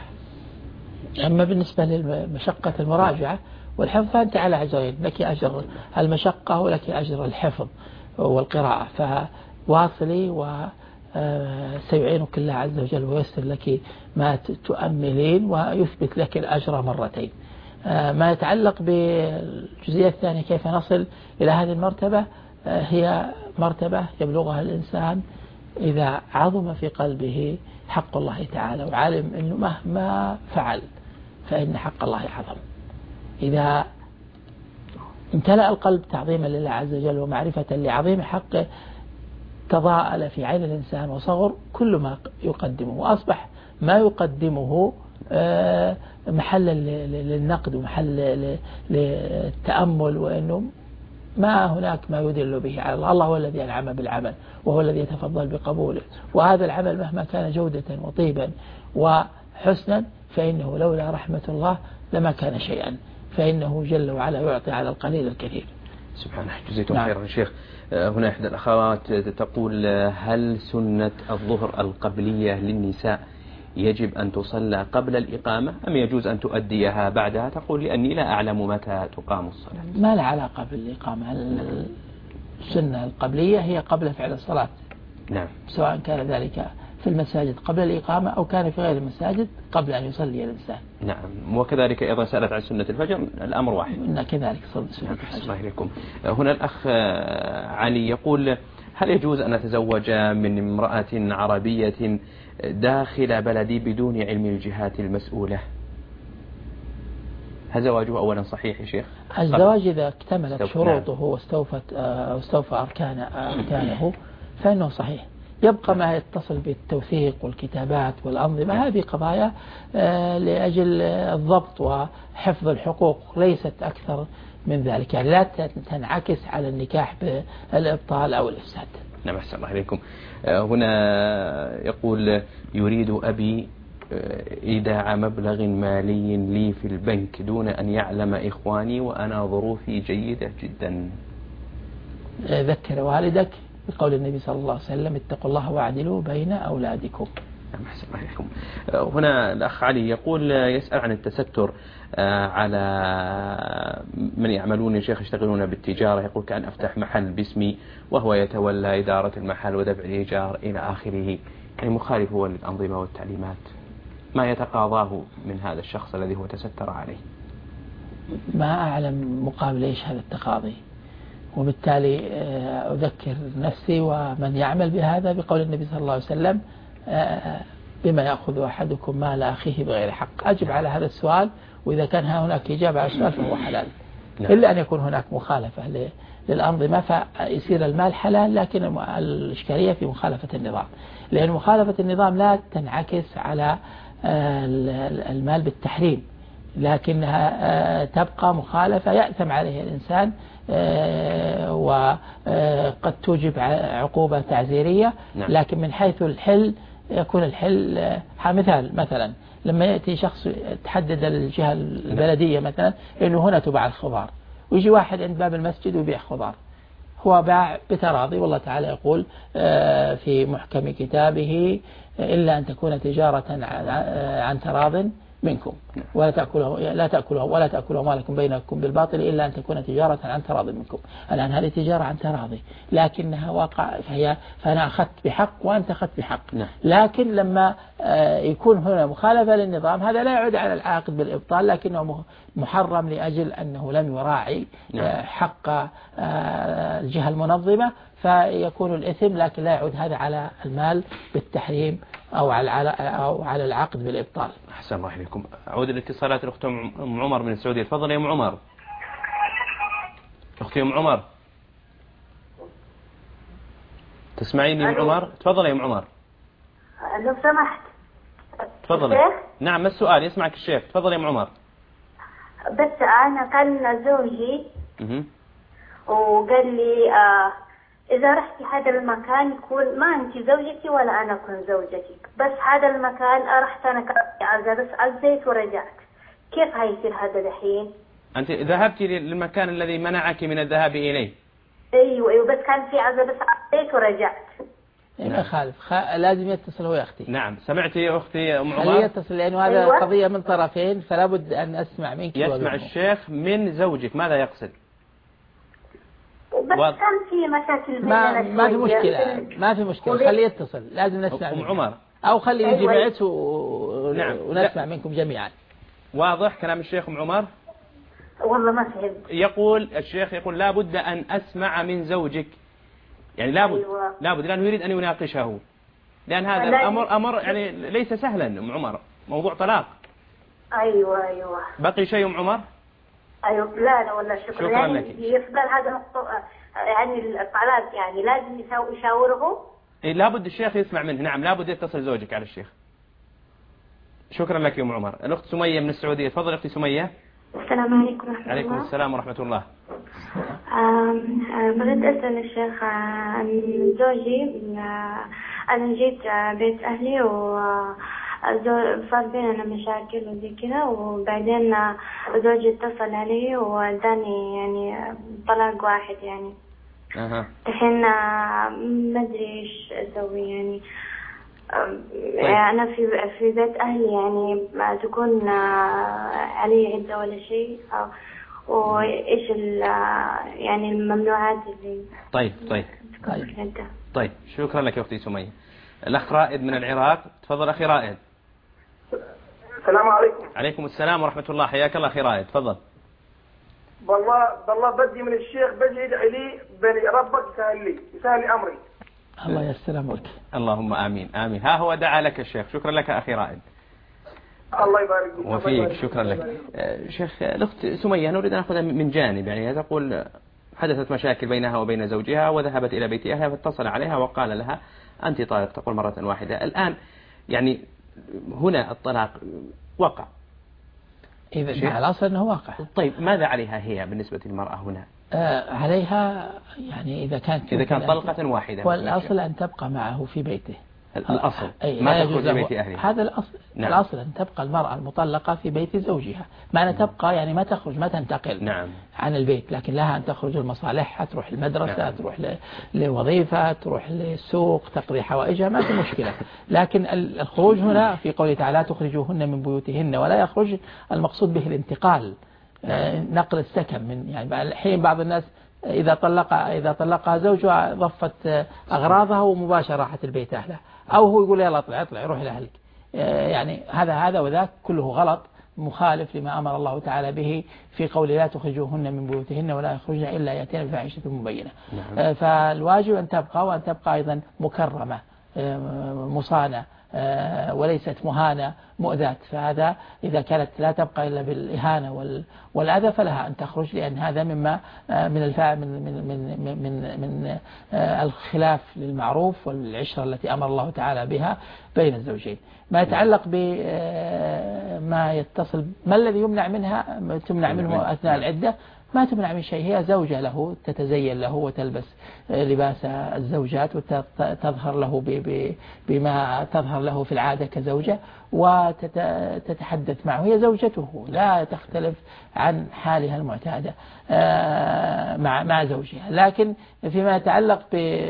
أما بالنسبة لمشقة المراجعة والحفظ فأنت على أجرين، لك أجر المشقة ولك أجر الحفظ والقراءة، فواصلي وسيعينك الله عز وجل ويسر لك ما تؤملين ويثبت لك الأجر مرتين. ما يتعلق بالجزئية الثانية كيف نصل إلى هذه المرتبة، هي مرتبة يبلغها الإنسان إذا عظم في قلبه حق الله تعالى وعالم أنه مهما فعل فإن حق الله عظم. إذا امتلأ القلب تعظيما لله عز وجل ومعرفة لعظيم حقه تضاءل في عين الإنسان وصغر كل ما يقدمه، وأصبح ما يقدمه محلا للنقد ومحل للتأمل، وأنه ما هناك ما يدل به على الله. الله هو الذي أنعم بالعمل وهو الذي يتفضل بقبوله، وهذا العمل مهما كان جودة وطيبا وحسنا فإنه لولا رحمة الله لما كان شيئا، فإنه جل وعلا يعطي على القليل الكثير. سبحانه. جزيتم خيرا شيخ. هنا إحدى الأخوات تقول هل سنة الظهر القبلية للنساء يجب أن تصلى قبل الإقامة أم يجوز أن تؤديها بعدها؟ تقول لأني لا أعلم متى تقام الصلاة. ما لا علاقة بالإقامة، السنة القبلية هي قبل فعل الصلاة. نعم. سواء كان ذلك في المساجد قبل الإقامة أو كان في غير المساجد قبل أن يصلي الإنسان. نعم. وكذلك أيضا سألت عن سنة الفجر، الأمر واحد. كذلك سنة الفجر. الله إليكم. هنا الأخ علي يقول هل يجوز أن أتزوج من امرأة عربية داخل بلدي بدون علم الجهات المسؤولة؟ هل زواجه أولا صحيح يا شيخ؟ الزواج إذا اكتملت شروطه واستوفى أركانه فإنه صحيح. يبقى ما يتصل بالتوثيق والكتابات والأنظمة، هذه قضايا لأجل الضبط وحفظ الحقوق، ليست أكثر من ذلك، يعني لا تنعكس على النكاح بالإبطال أو الإفساد. نعم أحسن الله إليكم. هنا يقول يريد أبي إيداع مبلغ مالي لي في البنك دون أن يعلم إخواني وأنا ظروفي جيدة جدا. ذكر والدك بقول النبي صلى الله عليه وسلم اتقوا الله واعدلوا بين أولادكم. نعم أحسن الله إليكم. هنا الأخ علي يقول يسأل عن التستر على من يعملون يا شيخ يشتغلون بالتجارة، يقول كأن أفتح محل باسمي وهو يتولى إدارة المحل ودفع الإيجار إلى آخره، يعني مخالف هو للأنظمة والتعليمات، ما يتقاضاه من هذا الشخص الذي هو تستر عليه؟ ما أعلم مقابل إيش هذا التقاضي، وبالتالي أذكر نفسي ومن يعمل بهذا بقول النبي صلى الله عليه وسلم بما يأخذ أحدكم مال أخيه بغير حق. أجب على هذا السؤال، وإذا كان هناك إجابة على السؤال فهو حلال، إلا أن يكون هناك مخالفة للأنظمة فيصير المال حلال، لكن الإشكالية في مخالفة النظام، لأن مخالفة النظام لا تنعكس على المال بالتحريم، لكنها تبقى مخالفة يأثم عليه الإنسان وقد توجب عقوبة تعزيرية. لكن من حيث الحل يكون الحل مثلا لما يأتي شخص تحدد الجهة البلدية مثلا إنه هنا تباع الخضار، ويجي واحد عند باب المسجد ويبيع خضار، هو باع بتراضي، والله تعالى يقول في محكم كتابه إلا أن تكون تجارة عن تراض منكم ولا تأكلوا أموالكم بينكم بالباطل إلا أن تكون تجارة عن تراض منكم. الآن هذه تجارة عن تراضي، لكنها واقع فأنا أخذت بحق وأنت أخذت بحق. لكن لما يكون هنا مخالفة للنظام هذا لا يعود على العاقد بالإبطال، لكنه محرم لأجل أنه لم يراعي حق الجهة المنظمة، فيكون الإثم، لكن لا يعود هذا على المال بالتحريم أو على العقد بالإبطال. أحسن الله إليكم. أعود الاتصالات الأخت أم عمر من السعودية. تفضل يا أم عمر. أختي أم عمر تسمعيني يا أم عمر؟ تفضل يا أم عمر. لو سمحت. تفضل. نعم ما السؤال؟ يسمعك الشيخ. تفضل يا أم عمر. بس أنا كان زوجي وقال لي إذا رحتي هذا المكان يكون ما أنت زوجتي ولا أنا أكون زوجتك، بس هذا المكان رحت أنا بس عزيت ورجعت، كيف هيصير هذا الحين؟ أنت ذهبتي للمكان الذي منعك من الذهاب إليه؟ أيوة بس كان في عزة بس عزيت ورجعت. ما خالف لازم يتصل هو يا أختي. نعم سمعتي يا أختي أم عمر؟ خليه يتصل لأنه هذا قضية من طرفين، فلا بد أن أسمع منك. يسمع الشيخ من زوجك ماذا يقصد؟ بس كان في مشاكل ما في مشكلة ما في مشكلة، خليه يتصل، لازم نسمع أم عمر أو خليه يجي معك ونسمع منكم جميعا. واضح كلام الشيخ أم عمر؟ والله ما فهمت. يقول الشيخ يقول لا بد أن أسمع من زوجك، يعني لا بد لأنه يريد أن يناقشه، لأن هذا الأمر يعني ليس سهلا أم عمر، موضوع طلاق. أيوة بقي شيء أم عمر؟ أيوة لا والله شكرا يعني لك. يفضل هذا يعني الطلاق يعني لازم يشاوره. لابد الشيخ يسمع منه. نعم لابد يتصل زوجك على الشيخ. شكرا لك يا أم عمر. الأخت سمية من السعودية. تفضل أختي سمية. السلام عليكم ورحمة الله. عليكم السلام ورحمة الله. بغيت أسأل الشيخ عن زوجي. أنا جيت بيت أهلي صار بيننا مشاكل وزي كذا، وبعدين زوجي اتصل علي واداني يعني طلاق واحد يعني. الحين ما ادري ايش اسوي يعني. أنا في بيت أهلي يعني ما تكون علي عدة ولا شيء، وإيش يعني الممنوعات اللي طيب شكرا لك يا أختي سمية. الأخ رائد من العراق. تفضل أخي رائد. السلام عليكم. عليكم السلام ورحمة الله. حياك الله أخي رائد. تفضل. والله بدي من الشيخ بجي يدعي لي بني ربك يسهل لي أمري. الله يسر أمرك. اللهم آمين آمين. ها هو دعا لك الشيخ. شكرا لك أخي رائد. الله يبارك فيك وفيك. شكرا لك. شيخ الأخت سمية نريد أن نأخذها من جانب، يعني تقول حدثت مشاكل بينها وبين زوجها وذهبت إلى بيت أهلها فاتصل عليها وقال لها أنت طالق، تقول مرة واحدة. الآن يعني هنا الطلاق وقع، إذا الأصل أنه واقع. طيب ماذا عليها هي بالنسبة للمرأة هنا؟ عليها يعني إذا كانت طلقة واحدة، والأصل أن تبقى معه في بيته. الأصل ما تخرج من بيت أهلها. هذا الأصل. نعم. الأصل أن تبقى المرأة المطلقة في بيت زوجها. معنى تبقى يعني ما تخرج، ما تنتقل. نعم. عن البيت، لكن لها أن تخرج المصالح، تروح المدرسة. نعم. تروح لوظيفة، تروح للسوق، تقضي حوائجها، ما في مشكلة. لكن الخروج هنا في قوله تعالى تخرجوهن من بيوتهن، ولا يخرج المقصود به الانتقال. نقل السكن من يعني الحين بعض الناس إذا طلقها زوجها ضفت أغراضها ومباشرة راحت البيت أهلها، أو هو يقول يلا اطلع روح لأهلك. يعني هذا وذاك كله غلط، مخالف لما أمر الله تعالى به في قوله لا تخرجوهن من بيوتهن ولا يخرجن إلا يأتين بفاحشة مبينة. نعم. فالواجب أن تبقى، وأن تبقى أيضا مكرمة مصانة، وليست مهانة مؤذاة. فهذا إذا كانت لا تبقى إلا بالإهانة والأذى فلها أن تخرج، لأن هذا مما من الخلاف للمعروف والعشرة التي أمر الله تعالى بها بين الزوجين. ما يتعلق بما يتصل ما الذي يمنع منه أثناء العدة، ما تمنع من شيء. هي زوجة له، تتزين له وتلبس لباس الزوجات وتظهر له بما تظهر له في العادة كزوجة، وتتحدث معه. هي زوجته، لا تختلف عن حالها المعتادة مع زوجها. لكن فيما يتعلق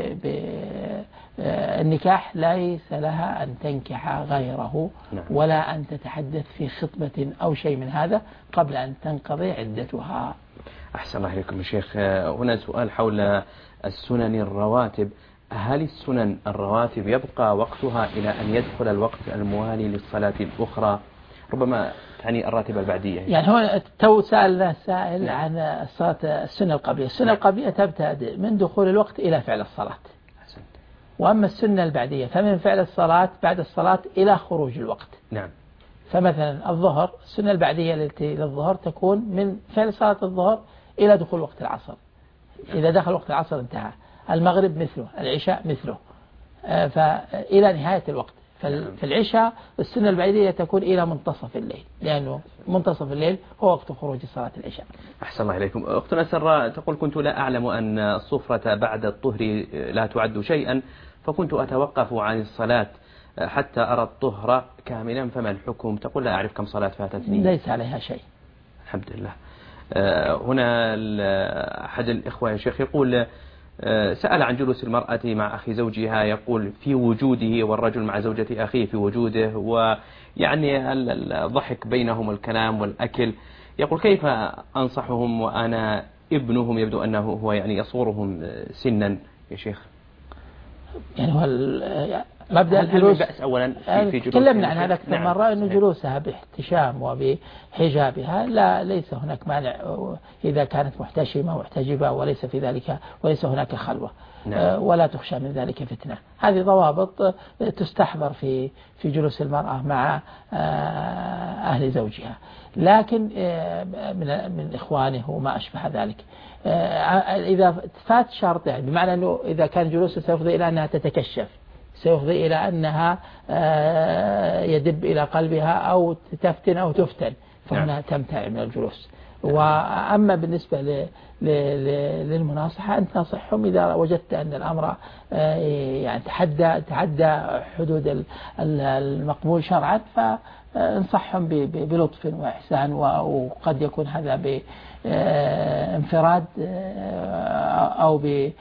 بالنكاح ليس لها أن تنكح غيره، ولا أن تتحدث في خطبة أو شيء من هذا قبل أن تنقضي عدتها. أحسن الله إليكم يا شيخ. هنا سؤال حول السنن الرواتب. هل السنن الرواتب يبقى وقتها إلى أن يدخل الوقت الموالي للصلاة الأخرى؟ ربما تعني الراتبة البعدية. يعني هو تو سألنا السائل عن الصلاة السنة القبلية. السنة القبلية تبتدئ من دخول الوقت إلى فعل الصلاة. وأما السنة البعدية فمن فعل الصلاة بعد الصلاة إلى خروج الوقت. نعم. فمثلا الظهر، السنة البعدية للظهر تكون من فعل صلاة الظهر إلى دخول وقت العصر. إذا دخل وقت العصر انتهى. المغرب مثله، العشاء مثله، فإلى نهاية الوقت. في العشاء السنة البعدية تكون إلى منتصف الليل، لأنه منتصف الليل هو وقت خروج صلاة العشاء. أحسن الله إليكم. أختنا سراء تقول كنت لا أعلم أن الصفرة بعد الطهر لا تعد شيئا، فكنت أتوقف عن الصلاة حتى أرى الطهر كاملا، فما الحكم؟ تقول لا أعرف كم صلاة فاتتني. ليس عليها شيء الحمد لله. هنا أحد الإخوة يا شيخ يقول سأل عن جلوس المرأة مع أخي زوجها، يقول في وجوده، والرجل مع زوجة أخيه في وجوده، ويعني الضحك بينهم والكلام والأكل. يقول كيف أنصحهم وأنا ابنهم يبدو أنه هو يعني يصورهم سنا يا شيخ؟ يعني هو مبدأ الجلوس بأس أولا في جلوس. تكلمنا عن هذا أكثر مرة، أنه جلوسها باحتشام وبحجابها ليس هناك مانع إذا كانت محتجبة وليس في ذلك، وليس هناك خلوة. ولا تخشى من ذلك فتنة. هذه ضوابط تستحضر في جلوس المرأة مع أهل زوجها. لكن من إخوانه وما أشبه ذلك، إذا فات شرط، يعني بمعنى أنه إذا كان جلوسه سيفضي إلى أنها تتكشف، سيفضي إلى أنها يدب إلى قلبها أو تفتن أو تفتن، فهنا تمتنع من الجلوس. وأما بالنسبة للمناصحة أنت تنصحهم إذا وجدت أن الأمر يعني تحدى حدود المقبول شرعا، فانصحهم بلطف وإحسان، وقد يكون هذا بانفراد أو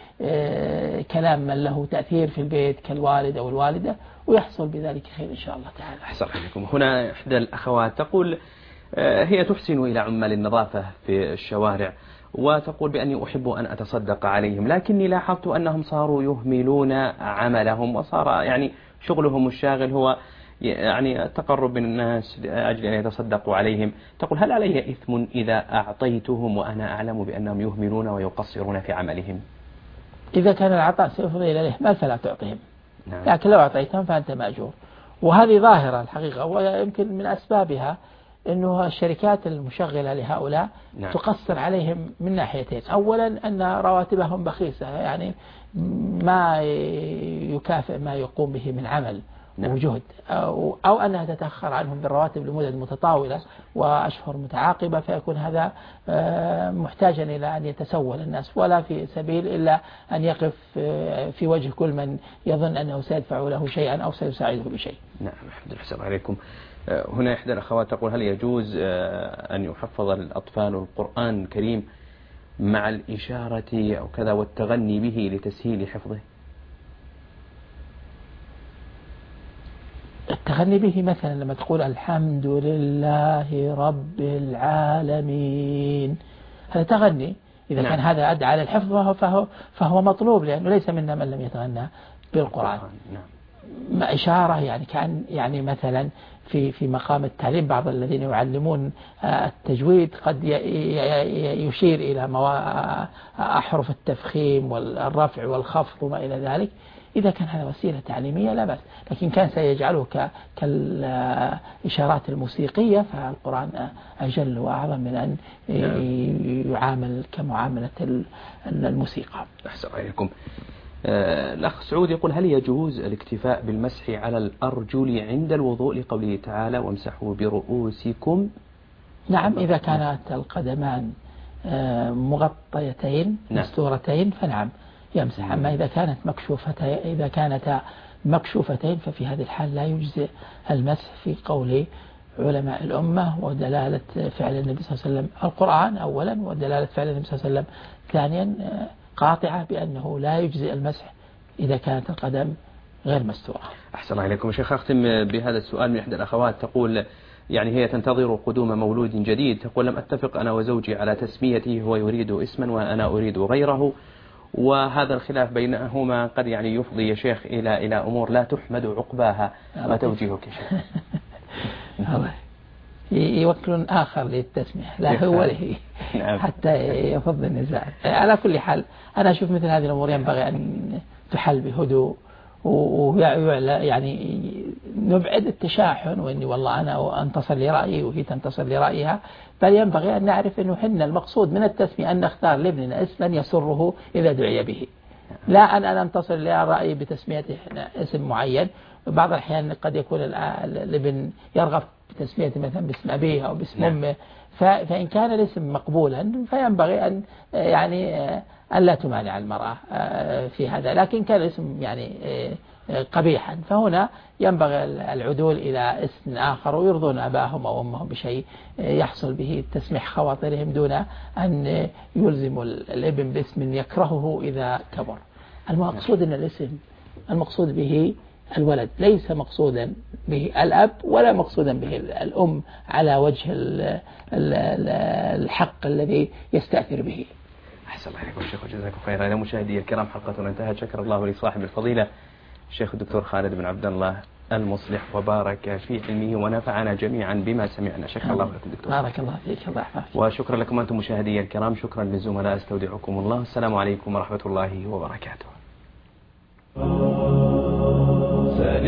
بكلام من له تأثير في البيت كالوالد أو الوالدة، ويحصل بذلك خير إن شاء الله تعالى. أحسن عليكم. هنا إحدى الأخوات تقول هي تحسن إلى عمال النظافة في الشوارع، وتقول بأني أحب أن أتصدق عليهم، لكني لاحظت أنهم صاروا يهملون عملهم، وصار يعني شغلهم الشاغل هو يعني التقرب من الناس لأجل أن يتصدقوا عليهم. تقول هل علي إثم إذا أعطيتهم وأنا أعلم بأنهم يهملون ويقصرون في عملهم؟ إذا كان العطاء سيفضي إلى الإهمال فلا تعطيهم. لكن لو أعطيتهم فأنت مأجور. وهذه ظاهرة الحقيقة، ويمكن من أسبابها أنه الشركات المشغلة لهؤلاء تقصر عليهم من ناحيتين. أولا أن رواتبهم بخيسة، يعني ما يكافئ ما يقوم به من عمل، وجهد أو أنها تتأخر عنهم بالرواتب لمدد متطاولة وأشهر متعاقبة، فيكون هذا محتاجا إلى أن يتسول الناس، ولا في سبيل إلا أن يقف في وجه كل من يظن أنه سيدفع له شيئا أو سيساعده بشيء. نعم، الحمد لله. السلام عليكم. هنا إحدى الأخوات تقول: هل يجوز أن يحفظ الأطفال القرآن الكريم مع الإشارة أو كذا والتغني به لتسهيل حفظه؟ التغني به مثلا لما تقول الحمد لله رب العالمين، هذا تغني. إذا كان هذا أدعى على الحفظ فهو مطلوب، لأنه ليس منا من لم يتغنى بالقرآن. ما إشارة يعني كان يعني مثلا في مقام التعليم بعض الذين يعلمون التجويد قد يشير إلى أحرف التفخيم والرفع والخفض وما إلى ذلك. إذا كان هذا وسيلة تعليمية لا بأس، لكن كان سيجعله كالإشارات الموسيقية، فالقرآن أجل وأعظم من أن يعامل كمعاملة الموسيقى. أحسن عليكم. الأخ سعود يقول: هل يجوز الاكتفاء بالمسح على الأرجل عند الوضوء لقوله تعالى وامسحوا برؤوسكم؟ نعم، إذا كانت القدمان مغطيتين مستورتين فنعم يمسح. أما إذا كانتا مكشوفتين ففي هذه الحال لا يجزئ المسح، في قول علماء الأمة ودلالة فعل النبي صلى الله عليه وسلم القرآن أولا، ودلالة فعل النبي صلى الله عليه وسلم ثانيا قاطعة بأنه لا يجزئ المسح إذا كانت القدم غير مستورة. أحسن عليكم شيخ. أختم بهذا السؤال من إحدى الأخوات تقول يعني هي تنتظر قدوم مولود جديد، تقول: لم أتفق أنا وزوجي على تسميته، هو يريد اسما وأنا أريد غيره، وهذا الخلاف بينهما قد يعني يفضي يا شيخ إلى أمور لا تحمد عقباها، ما توجيهك يا شيخ؟ يوكل آخر للتسمية لا هو له حتى يفض النزاع. على كل حال أنا أشوف مثل هذه الأمور ينبغي أن تحل بهدوء، يعني نبعد التشاحن وإني والله أنا أنتصر لرأيي وهي تنتصر لرأيها، بل ينبغي أن نعرف أنه حنا المقصود من التسمية أن نختار لابننا اسما يسره إذا دعي به، لا أن أنا أنتصر لرأيي بتسميته اسم معين. بعض الأحيان قد يكون الابن يرغب بتسميته مثلا باسم أبيه أو باسم أمه، فإن كان الاسم مقبولا فينبغي أن يعني أن لا تمانع المرأة في هذا، لكن كان الاسم يعني قبيحا فهنا ينبغي العدول إلى اسم آخر، ويرضون أباهم أو أمهم بشيء يحصل به تسميح خواطرهم دون أن يلزموا الابن باسم يكرهه إذا كبر. المقصود أن الاسم المقصود به الولد، ليس مقصودا به الأب ولا مقصودا به الأم على وجه الحق الذي يستأثر به. أحسن الله عليكم الشيخ وجزاكم خيرا. إلى مشاهدي الكرام حلقتنا انتهت، شكر الله لصاحب الفضيلة الشيخ الدكتور خالد بن عبد الله المصلح وبارك في علمه ونفعنا جميعا بما سمعنا. شكر الله لكم دكتور. بارك الله فيك. الله يحفظك. وشكرا لكم أنتم مشاهدي الكرام. شكرا للزملاء. استودعكم الله. السلام عليكم ورحمة الله وبركاته. سل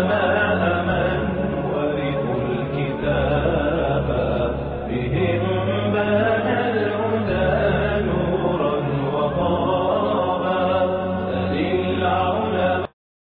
العلماء من ورثوا الكتاب بهم